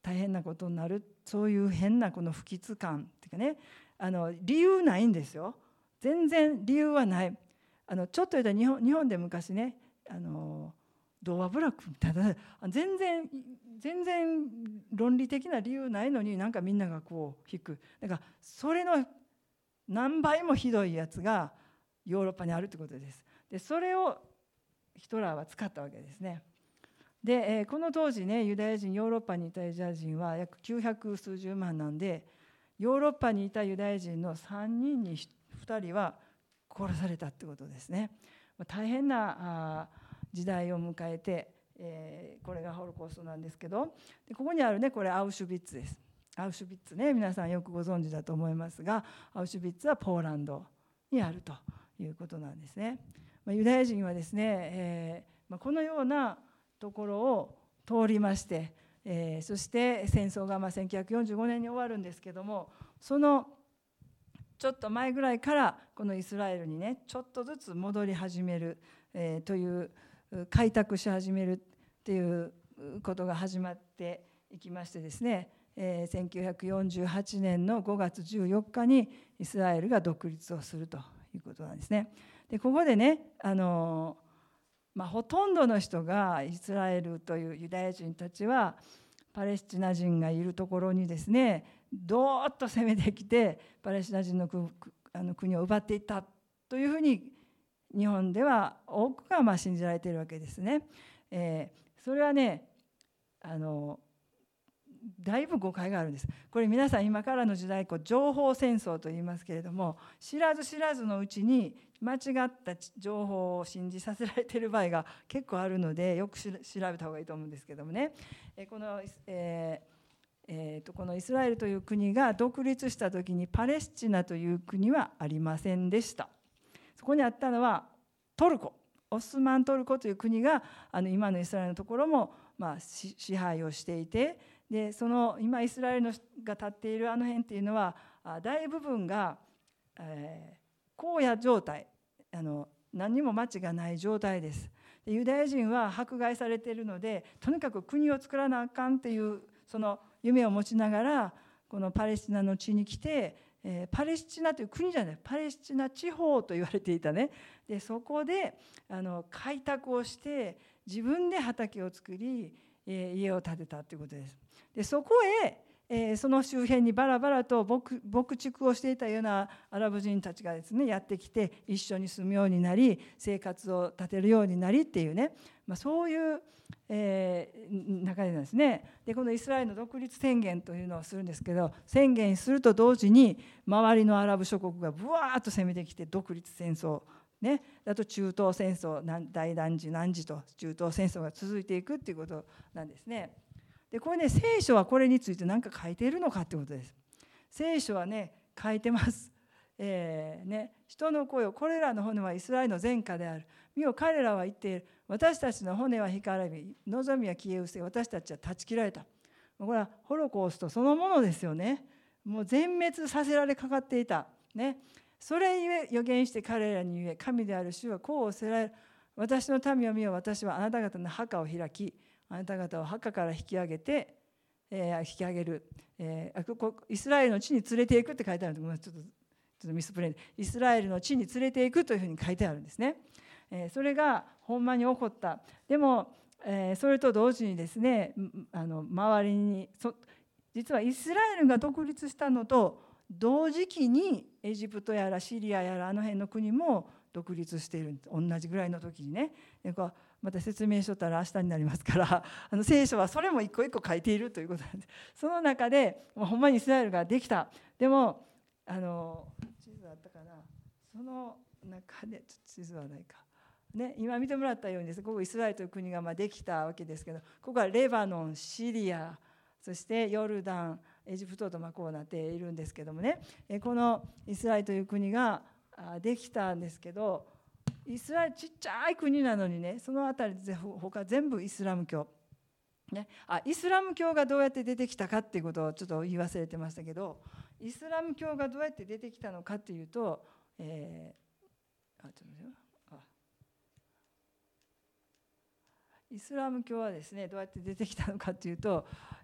[SPEAKER 1] 大変なことになる、そういう変なこの不吉感っていうかね、あの理由ないんですよ。全然理由はない。あのちょっと言ったら日本、日本で昔ね、あの童話部落みたいな、全然全然論理的な理由ないのになんかみんながこう引く。だからそれの何倍もひどいやつがヨーロッパにあるということです。でそれをヒトラーは使ったわけですね。で、えー、この当時ね、ユダヤ人、ヨーロッパにいたユダヤ人は約きゅうひゃくすうじゅうまんなんで、ヨーロッパにいたユダヤ人のさんにんにふたりは殺されたってことですね。大変な時代を迎えて、えー、これがホロコーストなんですけど、でここにあるね、これアウシュビッツです。アウシュビッツね、皆さんよくご存知だと思いますが、アウシュビッツはポーランドにあるということなんですね。まあ、ユダヤ人はですね、えーまあ、このようなところを通りまして、えー、そして戦争がまあせんきゅうひゃくよんじゅうごねんに終わるんですけども、そのちょっと前ぐらいからこのイスラエルにねちょっとずつ戻り始める、えー、という開拓し始めるっていうことが始まっていきましてですね、えー、せんきゅうひゃくよんじゅうはちねんのごがつじゅうよっかにイスラエルが独立をするということなんですね。でここでね、あのまあ、ほとんどの人がイスラエルというユダヤ人たちはパレスチナ人がいるところにですねどーっと攻めてきてパレスチナ人の国を奪っていったというふうに日本では多くがまあ信じられているわけですね。えー、それはねあのだいぶ誤解があるんです。これ皆さん今からの時代こう情報戦争と言いますけれども、知らず知らずのうちに間違った情報を信じさせられている場合が結構あるので、よく調べた方がいいと思うんですけどもね、この、えーえー、とこのイスラエルという国が独立した時にパレスチナという国はありませんでした。そこにあったのはトルコ、オスマントルコという国があの今のイスラエルのところもまあ支配をしていて、でその今イスラエルのが立っているあの辺っていうのは大部分が、えー、荒野状態、あの何にも町がない状態です。でユダヤ人は迫害されているので、とにかく国を作らなあかんっていうその夢を持ちながらこのパレスチナの地に来て、えー、パレスチナという国じゃない、パレスチナ地方と言われていたね。でそこであの開拓をして自分で畑を作り、えー、家を建てたということです。でそこへ、えー、その周辺にバラバラと 牧, 牧畜をしていたようなアラブ人たちがですねやってきて一緒に住むようになり、生活を立てるようになりっていうね、まあ、そういう、えー、中でなんですね。でこのイスラエルの独立宣言というのをするんですけど、宣言すると同時に周りのアラブ諸国がブワーッと攻めてきて独立戦争ね、あと中東戦争、大何時何時と中東戦争が続いていくっていうことなんですね。でこれね、聖書はこれについて何か書いているのかってことです。聖書はね書いてます。えーね、人の声を、これらの骨はイスラエルの前科である。見よ彼らは言っている。私たちの骨は干からび、望みは消え失せ、私たちは断ち切られた。これはホロコーストそのものですよね。もう全滅させられかかっていた。ね、それゆえ予言して彼らに言え、神である主はこうおせられる。私の民を見よ、私はあなた方の墓を開き、あなた方を墓から引き上げて、えー、引き上げる、えー、ここイスラエルの地に連れていくって書いてあるので、ちょっとちょっとミスプレイで、イスラエルの地に連れていくというふうに書いてあるんですね。えー、それがほんまに起こった。でも、えー、それと同時にですね、あの周りにそ実はイスラエルが独立したのと同時期にエジプトやらシリアやらあの辺の国も独立している、同じぐらいの時にね。でこうまた説明しとったら明日になりますからあの聖書はそれも一個一個書いているということなんです。その中でほんまにイスラエルができた。でもあの地図あったかな、その中で地図はないか、ね、今見てもらったようにですね、ここイスラエルという国がまあできたわけですけど、ここはレバノン、シリア、そしてヨルダン、エジプトとまあこうなっているんですけどもね、このイスラエルという国ができたんですけど、イスラエルちっちゃい国なのにね、そのあたりで他全部イスラム教、ね、あイスラム教がどうやって出てきたかっていうことをちょっと言い忘れてましたけど、イスラム教がどうやって出てきたのかっていうと、えー、あちょっと待ってよあイスラム教はですねどうやって出てきたのかっていうと、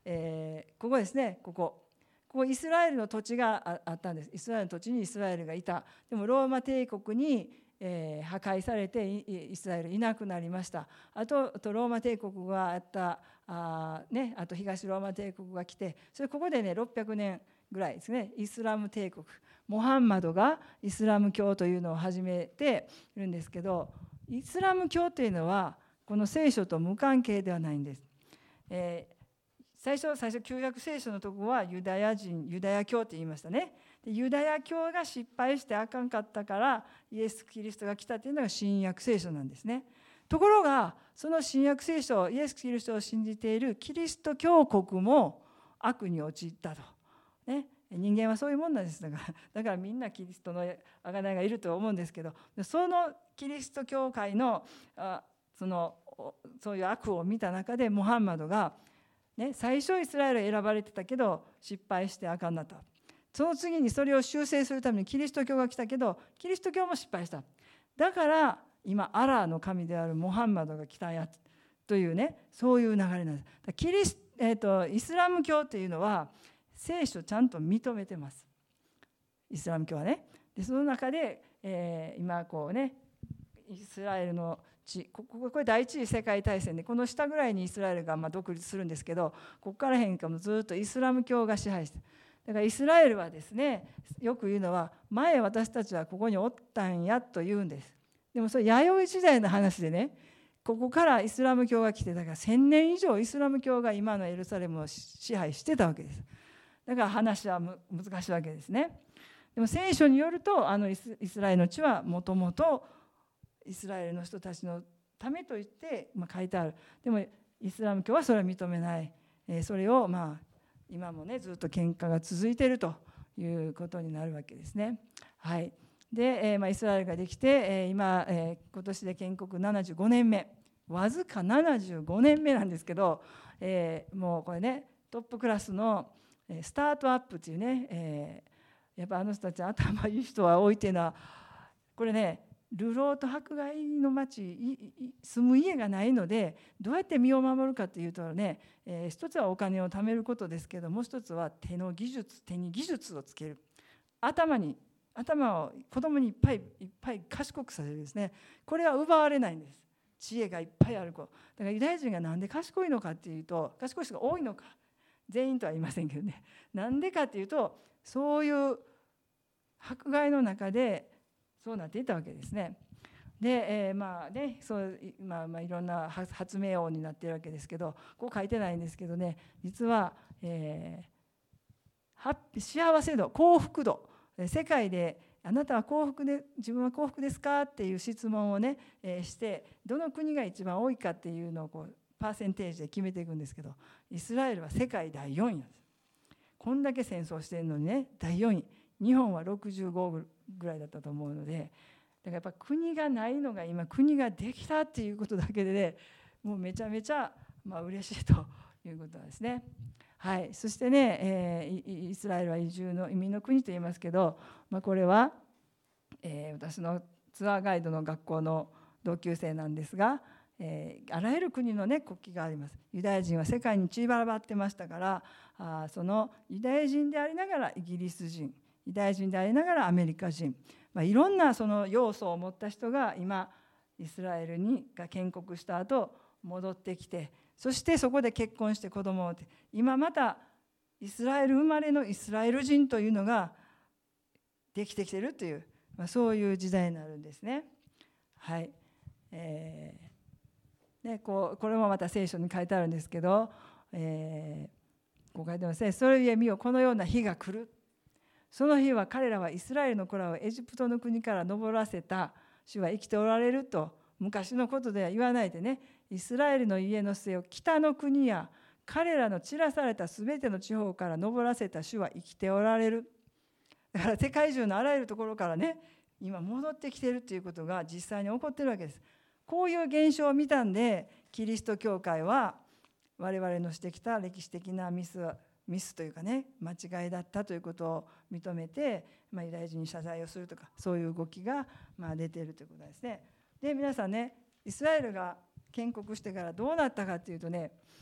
[SPEAKER 1] えー、ここですね、ここ。ここイスラエルの土地があったんです。イスラエルの土地にイスラエルがいた。でもローマ帝国に、えー、破壊されてイスラエルいなくなりました。あと、あとローマ帝国があったあ、ね、あと東ローマ帝国が来て、それここでねろっぴゃくねんぐらいですね、イスラム帝国、モハンマドがイスラム教というのを始めているんですけど、イスラム教というのはこの聖書と無関係ではないんです。えー最初、最初旧約聖書のところはユダヤ人、ユダヤ教って言いましたね。でユダヤ教が失敗してあかんかったからイエス・キリストが来たというのが新約聖書なんですね。ところがその新約聖書、イエス・キリストを信じているキリスト教国も悪に陥ったと。ね、人間はそういうもんなんです。だから、だからみんなキリストの贖いがいると思うんですけど、そのキリスト教会のあそのそういう悪を見た中でモハンマドがね、最初イスラエル選ばれてたけど失敗してあかんなった。その次にそれを修正するためにキリスト教が来たけどキリスト教も失敗した。だから今アラーの神であるモハンマドが来たやつというね、そういう流れなんです。キリス、えーと、イスラム教というのは聖書ちゃんと認めてます。イスラム教はね。でその中で、えー、今こうねイスラエルのここれ第一次世界大戦でこの下ぐらいにイスラエルがまあ独立するんですけど、ここからへんかもずっとイスラム教が支配して、だからイスラエルはですね、よく言うのは前私たちはここにおったんやと言うんです。でもそれ弥生時代の話でね、ここからイスラム教が来て、だからせんねん以上イスラム教が今のエルサレムを支配してたわけです。だから話は難しいわけですね。でも聖書によるとあのイスラエルの地はもともとイスラエルの人たちのためと言ってまあ書いてある。でもイスラム教はそれは認めない。それをまあ今もねずっと喧嘩が続いているということになるわけですね。はい。で、まあ、イスラエルができて今今年で建国ななじゅうごねんめ、わずかななじゅうごねんめなんですけど、えー、もうこれねトップクラスのスタートアップっていうね、えー、やっぱあの人たち頭いい人は多いっていうのはこれね、流浪と迫害の町、住む家がないのでどうやって身を守るかというとね、えー、一つはお金を貯めることですけど、もう一つは手の技術、手に技術をつける、頭に頭を子供にいっぱいいっぱい賢くさせるですね。これは奪われないんです。知恵がいっぱいある子だからユダヤ人がなんで賢いのかっていうと、賢い人が多いのか、全員とは言いませんけどね、なんでかっていうとそういう迫害の中でそうなっていたわけですね。で、えー、まあねそう、まあ、まあいろんな発明王になっているわけですけど、こう書いてないんですけどね、実は、えー、幸せ度、幸福度、世界であなたは幸福で自分は幸福ですかっていう質問をね、えー、してどの国が一番多いかっていうのをこうパーセンテージで決めていくんですけど、イスラエルは世界だいよんいなんです。こんだけ戦争してるのにねだいよんい、日本はろくじゅうごぐらいだったと思うので、だからやっぱ国がないのが今国ができたっていうことだけでね、もうめちゃめちゃまあ嬉しいということなんですね。はい、そしてね、えー、イスラエルは移住の移民の国と言いますけど、まあ、これは、えー、私のツアーガイドの学校の同級生なんですが、えー、あらゆる国の、ね、国旗があります。ユダヤ人は世界に散りばらってましたから、あそのユダヤ人でありながらイギリス人、ユダヤ人でありながらアメリカ人、まあ、いろんなその要素を持った人が今イスラエルにが建国した後戻ってきて、そしてそこで結婚して子供をって、今またイスラエル生まれのイスラエル人というのができてきているという、まあ、そういう時代になるんですね。はい、えーね、こうこれもまた聖書に書いてあるんですけど、えー、こう書いてますね。それゆえ見よ、このような日が来る。その日は彼らはイスラエルの子らをエジプトの国から登らせた主は生きておられると、昔のことでは言わないでね、イスラエルの家の末を北の国や彼らの散らされたすべての地方から登らせた主は生きておられる。だから世界中のあらゆるところからね今戻ってきているということが実際に起こっているわけです。こういう現象を見たんでキリスト教会は我々のしてきた歴史的なミスミスというかね間違いだったということを認めて、まあ、ユダヤ人に謝罪をするとかそういう動きがまあ出ているということですね。で皆さんね、イスラエルが建国してからどうなったかというとね、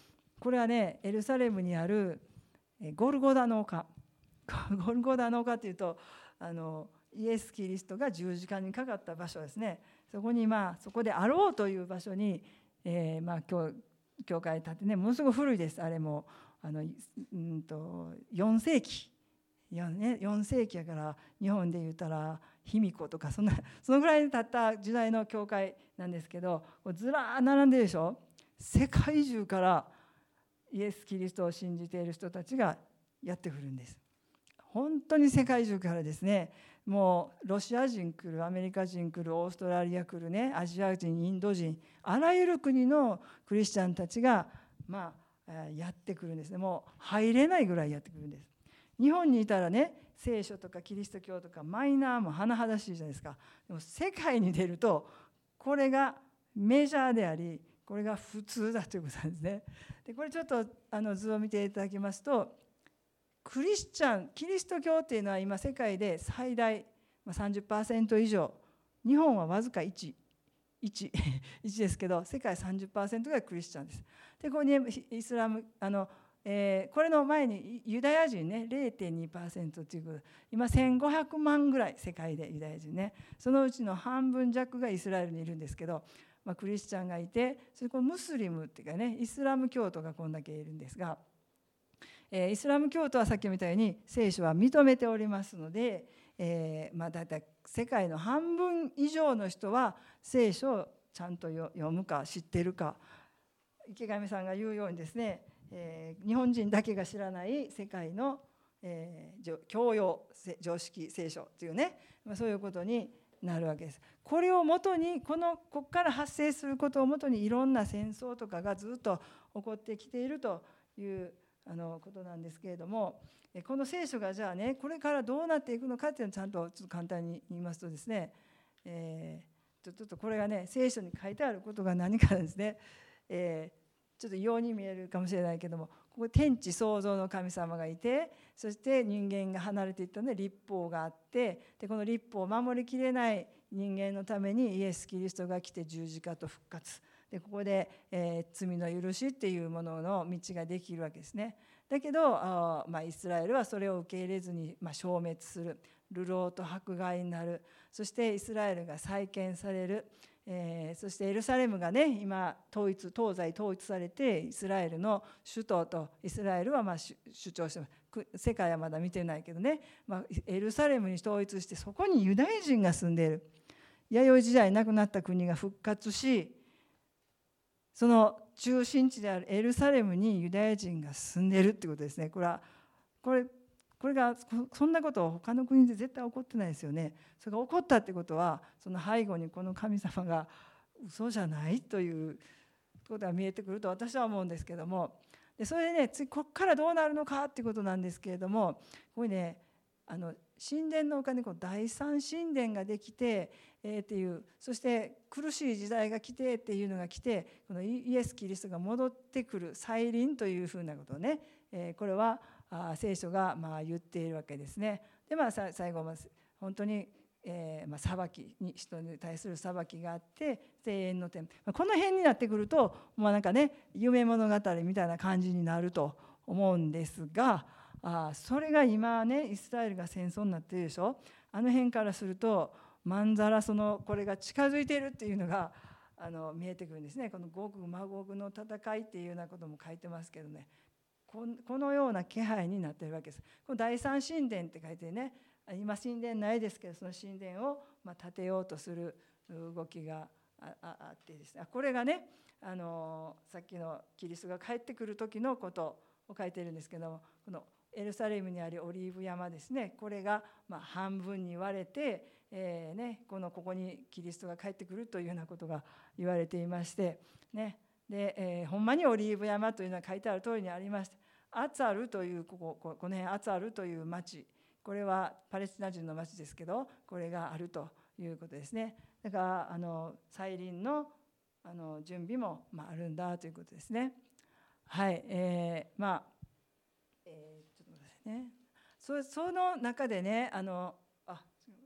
[SPEAKER 1] これはねエルサレムにあるゴルゴダの丘。ゴルゴダの丘というとあのイエス・キリストが十字架にかかった場所ですね。そこにまあそこであろうという場所に、えー、まあ教教会建てね、ものすごく古いです。あれもあの、うんとよん世紀よね、よん世紀やから日本で言ったら卑弥呼とかそんなそのぐらいに経った時代の教会なんですけど、ずらー並んでるでしょ。世界中からイエス・キリストを信じている人たちがやってくるんです。本当に世界中からですね、もうロシア人来る、アメリカ人来る、オーストラリア来るね、アジア人、インド人、あらゆる国のクリスチャンたちがまあやってくるんですね。もう入れないぐらいやってくるんです。日本にいたらね、聖書とかキリスト教とかマイナーも甚だしいじゃないですか。でも世界に出るとこれがメジャーであり、これが普通だということなんですね。でこれちょっとあの図を見ていただきますと、クリスチャンキリスト教っていうのは今世界で最大 さんじゅっパーセント 以上、日本はわずか 1, 1, 1ですけど、世界 さんじゅっパーセント がクリスチャンです。でここにイスラムあの、えー、これの前にユダヤ人ね れいてんにパーセント ということで、今せんごひゃくまんぐらい世界でユダヤ人ね、そのうちの半分弱がイスラエルにいるんですけど、まあ、クリスチャンがいて、それこムスリムっていうかね、イスラム教徒がこんだけいるんですが、えー、イスラム教徒はさっきみたいに聖書は認めておりますので、えー、まあだいたい世界の半分以上の人は聖書をちゃんと読むか知ってるか。池上さんが言うようにですね、えー、日本人だけが知らない世界の、えー、教養常識聖書というね、まあ、そういうことになるわけです。これをもとにこのここから発生することをもとにいろんな戦争とかがずっと起こってきているというあのことなんですけれども、この聖書がじゃあねこれからどうなっていくのかっていうのをちゃんとちょっと簡単に言いますとですね、えー、ちょっとこれがね聖書に書いてあることが何かですね、えー、ちょっと異様に見えるかもしれないけども、ここ天地創造の神様がいて、そして人間が離れていったので律法があって、でこの律法を守りきれない人間のためにイエス・キリストが来て十字架と復活で、ここで、えー、罪の許しっていうものの道ができるわけですね。だけどあ、まあ、イスラエルはそれを受け入れずに、まあ、消滅する、流浪と迫害になる、そしてイスラエルが再建される、えー、そしてエルサレムがね今統一東西統一されてイスラエルの首都とイスラエルはまあ主張してます。世界はまだ見てないけどね、まあ、エルサレムに統一してそこにユダヤ人が住んでいる、弥生時代なくなった国が復活し、その中心地であるエルサレムにユダヤ人が住んでいるってことですね。これはこれこれがそんなこと他の国で絶対起こってないですよね。それが起こったってことはその背後にこの神様が嘘じゃないということが見えてくると私は思うんですけども、でそれでね次ここからどうなるのかっていうことなんですけれども、ここにねあの神殿のお金こう第三神殿ができて、えー、っていう、そして苦しい時代が来てっていうのが来て、このイエス・キリストが戻ってくる再臨というふうなことをね、えー、これはあ聖書がまあ言っているわけですね。でまあ最後は本当に、えーまあ、裁きに人に対する裁きがあって永遠の天、この辺になってくるとまあなんかね夢物語みたいな感じになると思うんですが、あそれが今ねイスラエルが戦争になっているでしょ。あの辺からするとまんざらそのこれが近づいているっていうのがあの見えてくるんですね。このゴグマゴグの戦いっていうようなことも書いてますけどね、このような気配になっているわけです。この第三神殿って書いてね、今神殿ないですけどその神殿をまあ建てようとする動きがあってですね、これがねあのさっきのキリストが帰ってくる時のことを書いているんですけども、このエルサレムにあるオリーブ山ですね、これがまあ半分に割れて、えーね、このここにキリストが帰ってくるというようなことが言われていましてね、で、えー、ほんまにオリーブ山というのは書いてある通りにありまして、アツァルというこここの辺アツァルという町、これはパレスチナ人の町ですけど、これがあるということですね。だからあの再臨のあの準備もまああるんだということですね。はい、えー、まあ、えー、ちょっと待ってくださいね。そ, その中でね、あのあちょっと待って、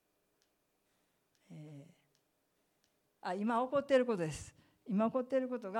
[SPEAKER 1] えー、あ今起こっていることです。今起こっていることが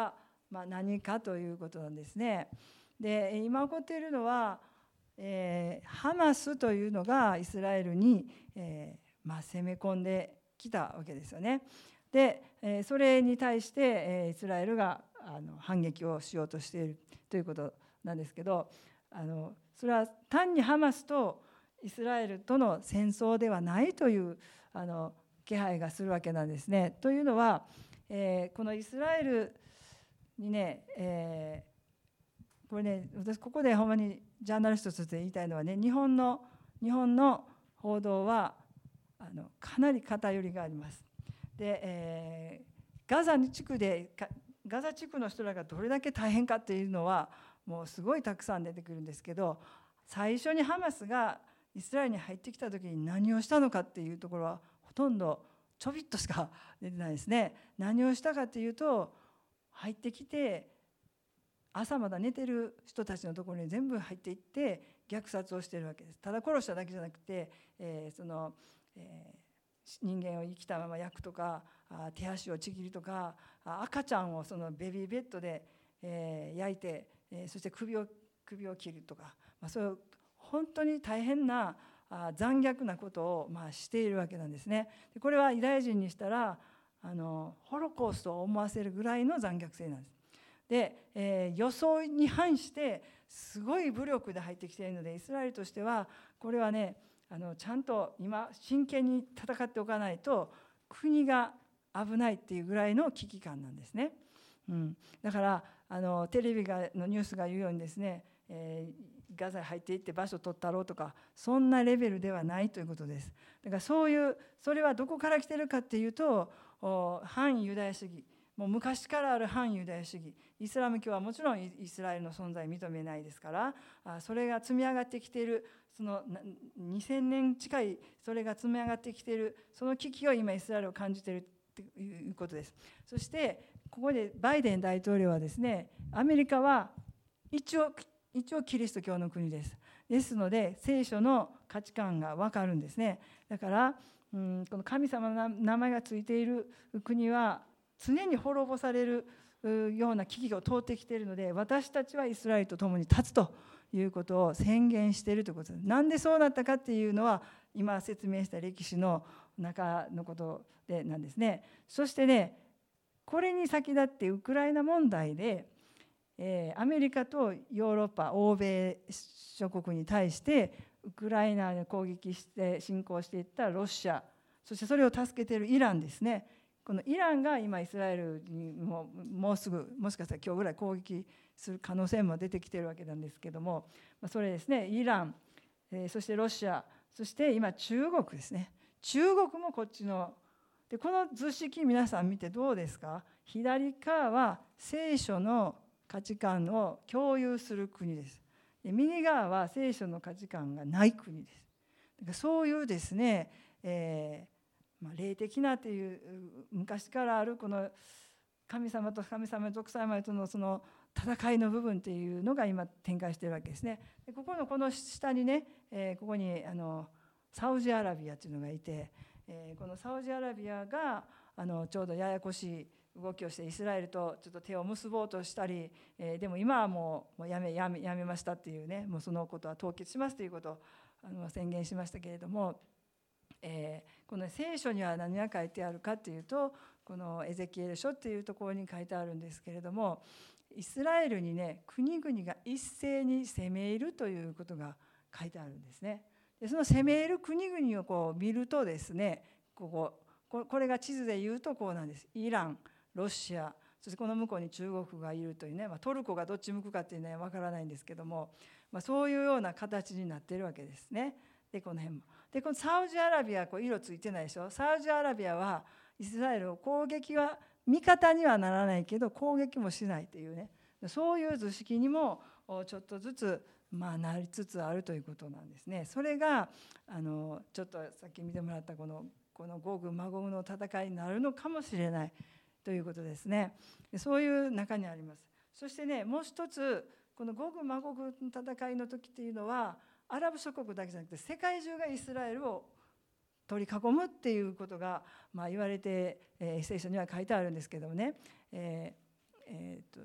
[SPEAKER 1] まあ、何かということなんですね。で今起こっているのは、えー、ハマスというのがイスラエルに、えーまあ、攻め込んできたわけですよね。で、えー、それに対して、えー、イスラエルがあの反撃をしようとしているということなんですけど、あのそれは単にハマスとイスラエルとの戦争ではないというあの気配がするわけなんですね。というのは、えー、このイスラエルにね、えー、これね、私ここでほんまにジャーナリストとして言いたいのはね、日本の日本の報道はあのかなり偏りがあります。で、えー、ガザ地区でガザ地区の人らがどれだけ大変かっていうのはもうすごいたくさん出てくるんですけど、最初にハマスがイスラエルに入ってきた時に何をしたのかっていうところはほとんどちょびっとしか出てないですね。何をしたかっていうと、入ってきて朝まだ寝てる人たちのところに全部入っていって虐殺をしているわけです。ただ殺しただけじゃなくて、えー、その、えー、人間を生きたまま焼くとか、手足をちぎるとか、赤ちゃんをそのベビーベッドで、えー、焼いて、えー、そして首を首を切るとか、まあ、そういう本当に大変な残虐なことをまあしているわけなんですね。でこれはユダヤ人にしたらあのホロコーストを思わせるぐらいの残虐性なんです。で、えー、予想に反してすごい武力で入ってきているので、イスラエルとしてはこれはね、あのちゃんと今真剣に戦っておかないと国が危ないっていうぐらいの危機感なんですね。うん、だからあのテレビがのニュースが言うようにですね、えーガザに入っていって場所取ったろうとか、そんなレベルではないということです。だからそういうそれはどこから来てるかっていうと、反ユダヤ主義、もう昔からある反ユダヤ主義、イスラム教はもちろんイスラエルの存在を認めないですから、それが積み上がってきている、そのにせんねん近いそれが積み上がってきている、その危機を今イスラエルを感じているということです。そしてここでバイデン大統領はですね、アメリカは一応一応キリスト教の国です。ですので聖書の価値観が分かるんですね。だから、うん、この神様の名前がついている国は常に滅ぼされるような危機を通ってきているので、私たちはイスラエルと共に立つということを宣言しているということです。なんでそうなったかっていうのは今説明した歴史の中のことでなんですね。そしてね、これに先立ってウクライナ問題でえー、アメリカとヨーロッパ、欧米諸国に対してウクライナに攻撃して侵攻していったロシア、そしてそれを助けているイランですね。このイランが今イスラエルにももうすぐ、もしかしたら今日ぐらい攻撃する可能性も出てきているわけなんですけども、それですね、イラン、えー、そしてロシア、そして今中国ですね。中国もこっちので、この図式皆さん見てどうですか。左側は聖書の価値観を共有する国です。で右側は聖書の価値観がない国です。だからそういうですね、えーまあ、霊的なという昔からあるこの神様と神様属さまとのその戦いの部分というのが今展開しているわけですね。でここのこの下にね、えー、ここにあのサウジアラビアというのがいて、えー、このサウジアラビアがあのちょうどややこしい動きをしてイスラエルとちょっと手を結ぼうとしたり、えー、でも今はもう、もうやめやめやめましたっていうね、もうそのことは凍結しますということをあの宣言しましたけれども、えー、この聖書には何が書いてあるかというと、このエゼキエル書っていうところに書いてあるんですけれども、イスラエルにね、国々が一斉に攻め入るということが書いてあるんですね。でその攻め入る国々をこう見るとですね、こここれが地図で言うとこうなんです。イラン、ロシア、そしてこの向こうに中国がいるというね、まあ、トルコがどっち向くかっていうのは分からないんですけども、まあ、そういうような形になっているわけですね。でこの辺もでこのサウジアラビアはこう色ついてないでしょ。サウジアラビアはイスラエルを攻撃は味方にはならないけど攻撃もしないというね、そういう図式にもちょっとずつまあなりつつあるということなんですね。それがあのちょっとさっき見てもらったこのこのゴグマゴグの戦いになるのかもしれないということですね。そういう中にあります。そしてね、もう一つこのゴグマゴグの戦いの時っていうのはアラブ諸国だけじゃなくて世界中がイスラエルを取り囲むっていうことが、まあ、言われて、えー、聖書には書いてあるんですけどもね、えーえー、と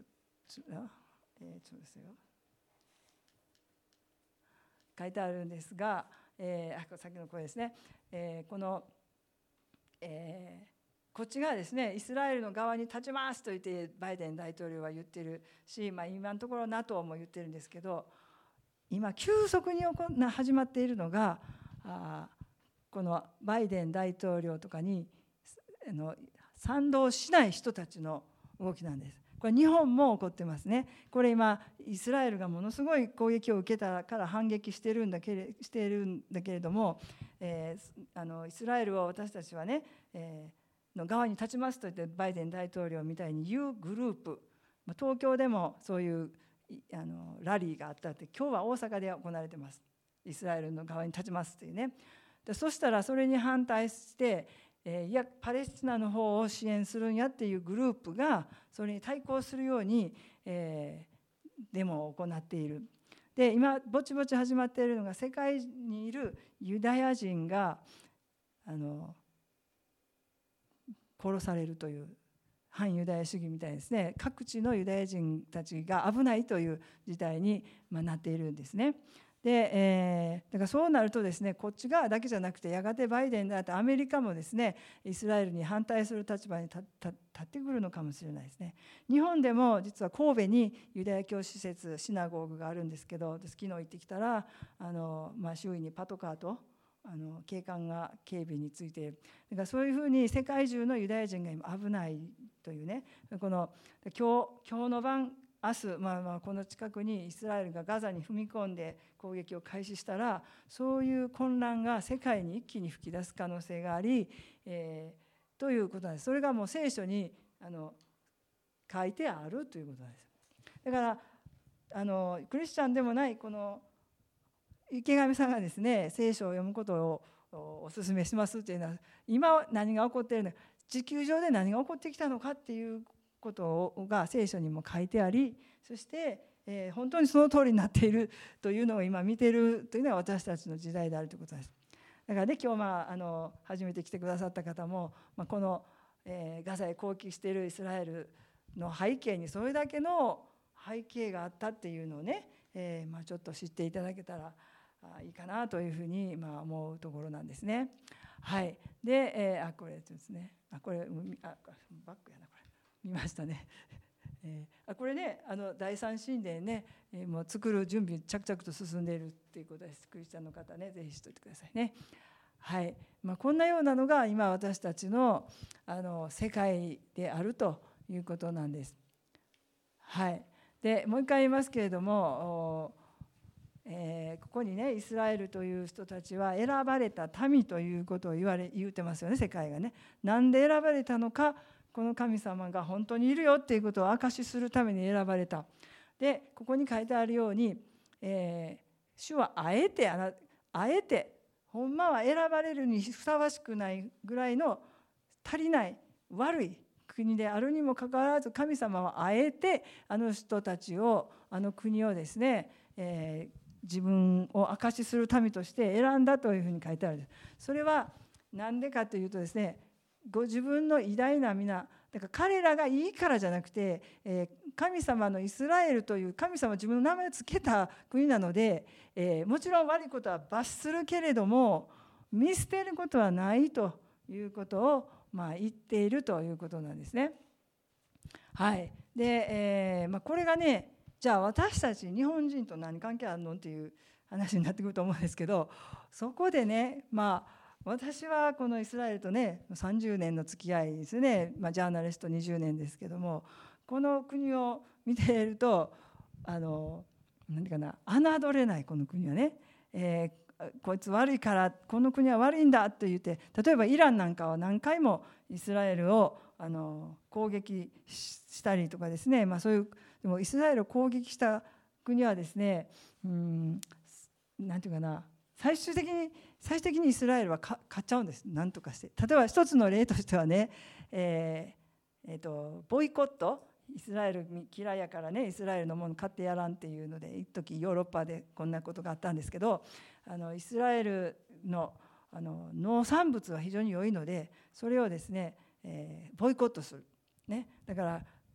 [SPEAKER 1] えー、そうですよ書いてあるんですが、えー、あさっきのこれですね、えー、この、えー、こっちがですねイスラエルの側に立ちますと言ってバイデン大統領は言ってるし、まあ、今のところ ナトー も言ってるんですけど、今急速に始まっているのがあこのバイデン大統領とかにあの賛同しない人たちの動きなんです。これ日本も起こってますね。これ今イスラエルがものすごい攻撃を受けたから反撃してるんだけれしているんだけれども、えー、あのイスラエルを私たちはね、えー、の側に立ちますと言ってバイデン大統領みたいに言うグループ、東京でもそういうあのラリーがあったって、今日は大阪で行われてます。イスラエルの側に立ちますというね。でそしたらそれに反対してえー、いやパレスチナの方を支援するんやっていうグループがそれに対抗するように、えー、デモを行っている。で今ぼちぼち始まっているのが、世界にいるユダヤ人があの殺されるという反ユダヤ主義みたいですね。各地のユダヤ人たちが危ないという事態になっているんですね。でえー、だからそうなるとですね、こっち側だけじゃなくてやがてバイデンだってアメリカもですねイスラエルに反対する立場に立ってくるのかもしれないですね。日本でも実は神戸にユダヤ教施設シナゴーグがあるんですけど、私昨日行ってきたらあの、まあ、周囲にパトカーとあの警官が警備についている。だからそういうふうに世界中のユダヤ人が今危ないというね、この今日今日の晩明日、まあ、まあこの近くにイスラエルがガザに踏み込んで攻撃を開始したら、そういう混乱が世界に一気に吹き出す可能性があり、えー、ということなんです。それがもう聖書にあの書いてあるということなんです。だからあのクリスチャンでもないこの池上さんがですね聖書を読むことをお勧めしますというのは、今何が起こっているのか、地球上で何が起こってきたのかっていうことが聖書にも書いてあり、そして、えー、本当にその通りになっているというのを今見ているというのが私たちの時代であるということです。だからね、今日、まあ、あの初めて来てくださった方も、まあ、この、えー、ガザへ攻撃しているイスラエルの背景にそれだけの背景があったっていうのをね、えーまあ、ちょっと知っていただけたらいいかなというふうに、まあ、思うところなんですね。はい。で、えー、あこれですね。あこれあバックやなこれ。見ましたね。えー、あこれねあの第三神殿ね、えー、もう作る準備着々と進んでいるっていうことです。クリスチャンの方ねぜひ知っておいてくださいね。はい。まあ、こんなようなのが今私たちのあの世界であるということなんです。はい。でもう一回言いますけれども、えー、ここにねイスラエルという人たちは選ばれた民ということを言われ言ってますよね、世界がね。なんで選ばれたのか、この神様が本当にいるよっていうことを証しするために選ばれた。でここに書いてあるように、えー、主はあえてあなあえてほんまは選ばれるにふさわしくないぐらいの足りない悪い国であるにもかかわらず、神様はあえてあの人たちをあの国をですね、えー、自分を証しする民として選んだというふうに書いてあるんです。それは何でかというとですね、ご自分の偉大な皆だから彼らがいいからじゃなくて、えー、神様のイスラエルという神様自分の名前を付けた国なので、えー、もちろん悪いことは罰するけれども見捨てることはないということを、まあ、言っているということなんですね。はい。で、えーまあ、これがね、じゃあ私たち日本人と何関係あるのっていう話になってくると思うんですけど、そこでね、まあ私はこのイスラエルとねさんじゅうねんの付き合いですね、まあ、ジャーナリストにじゅうねんですけども、この国を見ているとあの何て言うかな、侮れない。この国はね、えー、こいつ悪いからこの国は悪いんだと言って、例えばイランなんかは何回もイスラエルをあの攻撃したりとかですね、まあ、そういうでもイスラエルを攻撃した国はですね、うんなんていうかな、最終的に最終的にイスラエルは勝っちゃうんです。何とかして。例えば一つの例としてはね、えーえー、とボイコット、イスラエル嫌いやからねイスラエルのもの買ってやらんっていうので一時ヨーロッパでこんなことがあったんですけど、あのイスラエル の, あの農産物は非常に良いのでそれをですね、えー、ボイコットする、ね、だから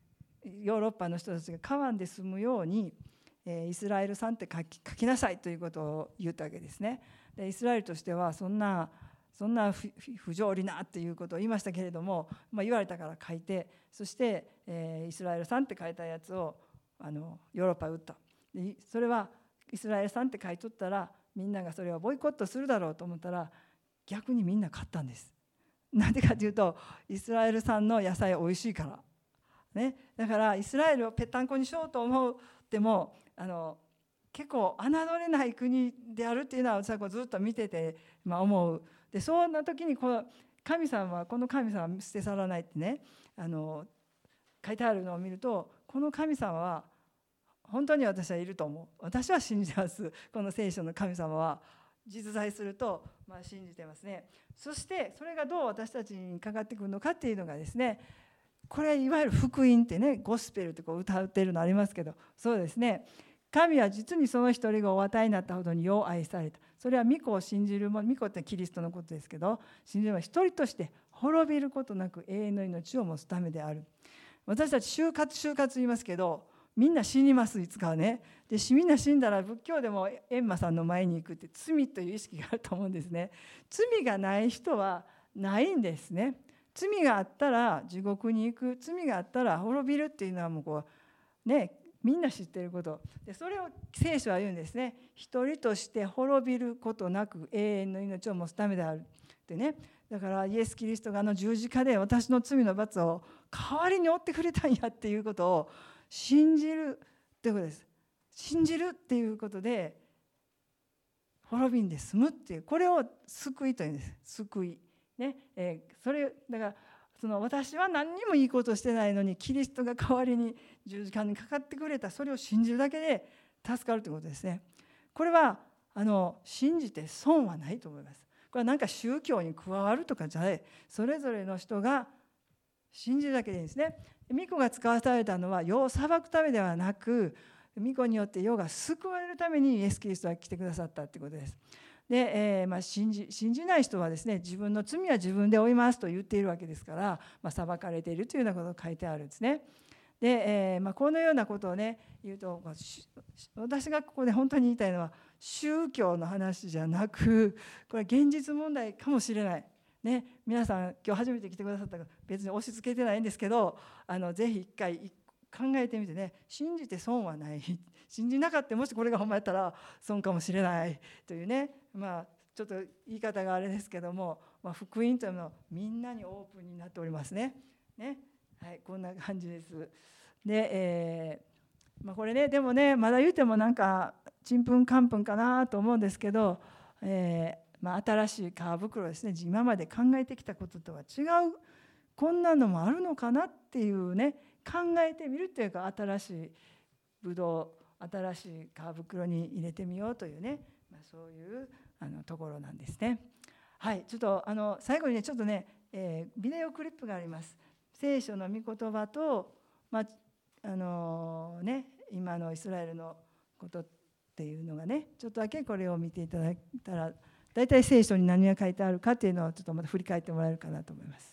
[SPEAKER 1] ヨーロッパの人たちが川で住むように、えー、イスラエルさんって書き、書きなさいということを言ったわけですね。でイスラエルとしてはそんなそんな不条理なっていうことを言いましたけれども、まあ、言われたから書いて、そして、えー、イスラエルさんって書いたやつをあのヨーロッパへ売った。でそれはイスラエルさんって書いとったらみんながそれをボイコットするだろうと思ったら逆にみんな買ったんです。なんでかというとイスラエル産の野菜おいしいから、ね、だからイスラエルをぺったんこにしようと思ってもあの結構侮れない国であるっていうのは私はこうずっと見てて、まあ、思う。でそんな時にこの神様はこの神様は捨て去らないってねあの書いてあるのを見ると、この神様は本当に私はいると思う。私は信じます。この聖書の神様は実在すると、まあ、信じてますね。そしてそれがどう私たちにかかってくるのかっていうのがですね、これいわゆる福音ってね、ゴスペルってこう歌ってるのありますけど、そうですね、神は実にその一人がお与えになったほどによう愛された。それは御子を信じる者、御子ってキリストのことですけど、信じる者は一人として滅びることなく永遠の命を持つためである。私たち就活就活言いますけど、みんな死にます、いつかはね。でみんな死んだら仏教でも閻魔さんの前に行くって罪という意識があると思うんですね。罪がない人はないんですね。罪があったら地獄に行く、罪があったら滅びるっていうのはもうこうね、みんな知っていることで、それを聖書は言うんですね。一人として滅びることなく永遠の命を持つためであるってね。だからイエス・キリストがあの十字架で私の罪の罰を代わりに負ってくれたんやっていうことを信じるということです。信じるっていうことで滅びんで済むっていう、これを救いというんです。救いね、えー、それだからその私は何にもいいことしてないのにキリストが代わりに十字架にかかってくれた、それを信じるだけで助かるということですね。これはあの信じて損はないと思います。これは何か宗教に加わるとかじゃない、それぞれの人が信じるだけでいいんですね。御子が使わされたのは世を裁くためではなく、御子によって世が救われるためにイエス・キリストは来てくださったということです。で、えーまあ、信じ、信じない人はですね、自分の罪は自分で負いますと言っているわけですから、まあ、裁かれているというようなことが書いてあるんですね。で、えーまあ、このようなことをね言うと、私がここで本当に言いたいのは宗教の話じゃなく、これは現実問題かもしれないね。皆さん今日初めて来てくださったから別に押し付けてないんですけど、あのぜひ一回考えてみてね、信じて損はない、信じなかったもしこれがほんまやったら損かもしれないというね、まあちょっと言い方があれですけども、まあ、福音というのはみんなにオープンになっておりますね。ね、はい、こんな感じです。で、えーまあ、これねでもねまだ言うてもなんかちんぷんかんぷんかなと思うんですけど、えーまあ、新しい皮袋ですね、今まで考えてきたこととは違う、こんなのもあるのかなっていうね、考えてみるというか、新しいぶどう、新しい皮袋に入れてみようというね、まあ、そういうあのところなんですね。はい、ちょっとあの最後にねちょっとね、えー、ビデオクリップがあります。聖書の御言葉と、まああのー、ね、今のイスラエルのことっていうのがね、ちょっとだけこれを見ていただいたら、大体聖書に何が書いてあるかっていうのをちょっとまた振り返ってもらえるかなと思います。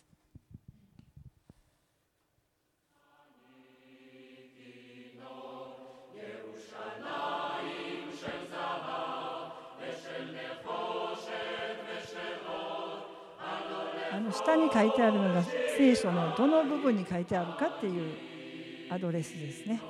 [SPEAKER 1] あの下に書いてあるのが聖書のどの部分に書いてあるかっていうアドレスですね。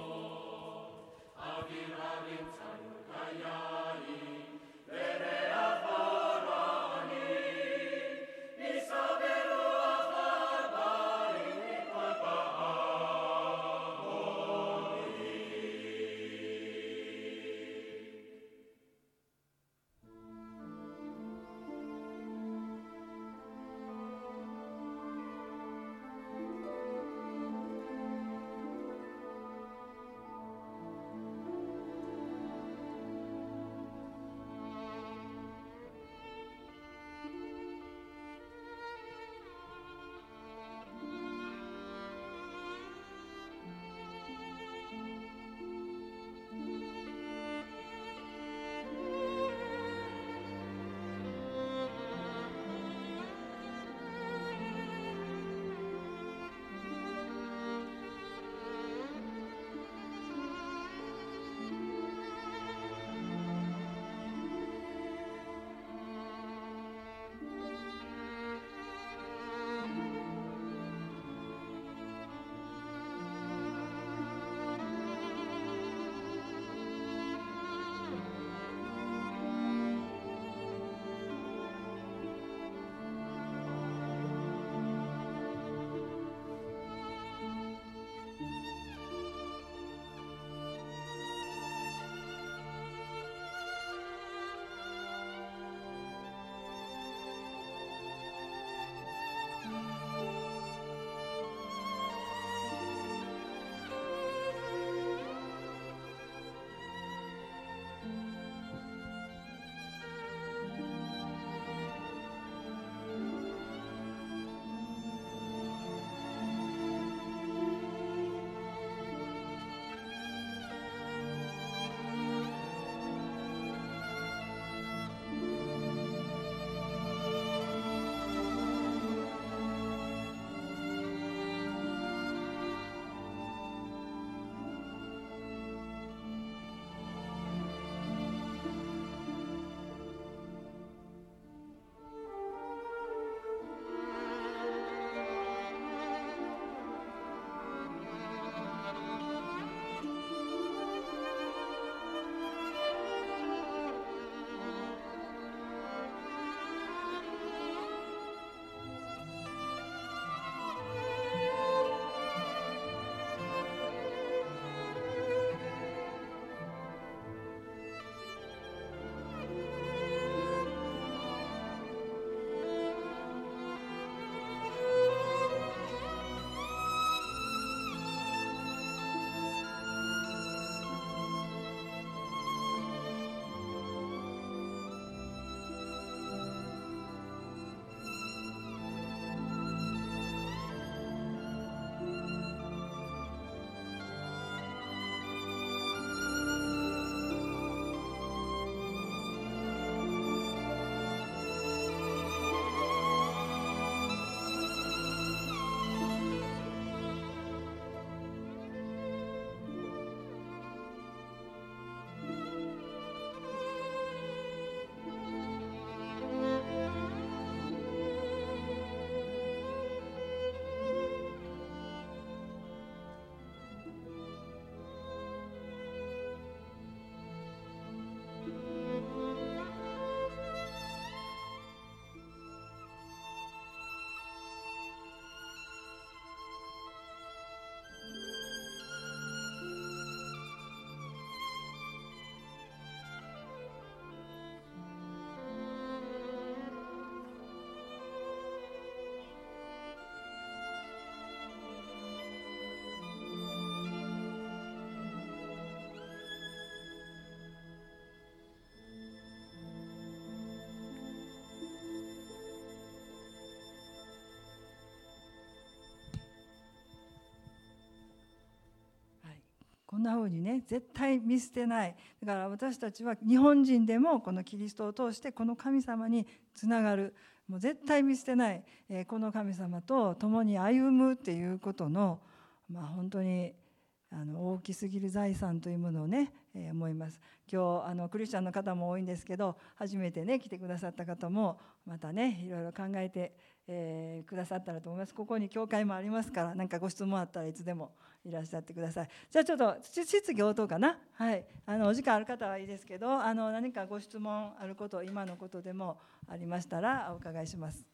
[SPEAKER 1] こんな風にね絶対見捨てない。だから私たちは日本人でもこのキリストを通してこの神様につながる、もう絶対見捨てない、えー、この神様と共に歩むっていうことの、まあ、本当にあの大きすぎる財産というものをね、えー、思います。今日あのクリスチャンの方も多いんですけど、初めてね来てくださった方もまたねいろいろ考えて、えー、くださったらと思います。ここに教会もありますから、何かご質問あったらいつでもいらっしゃってください。じゃあちょっと質疑応答かな、はい、あのお時間ある方はいいですけど、あの何かご質問あること、今のことでもありましたらお伺いします。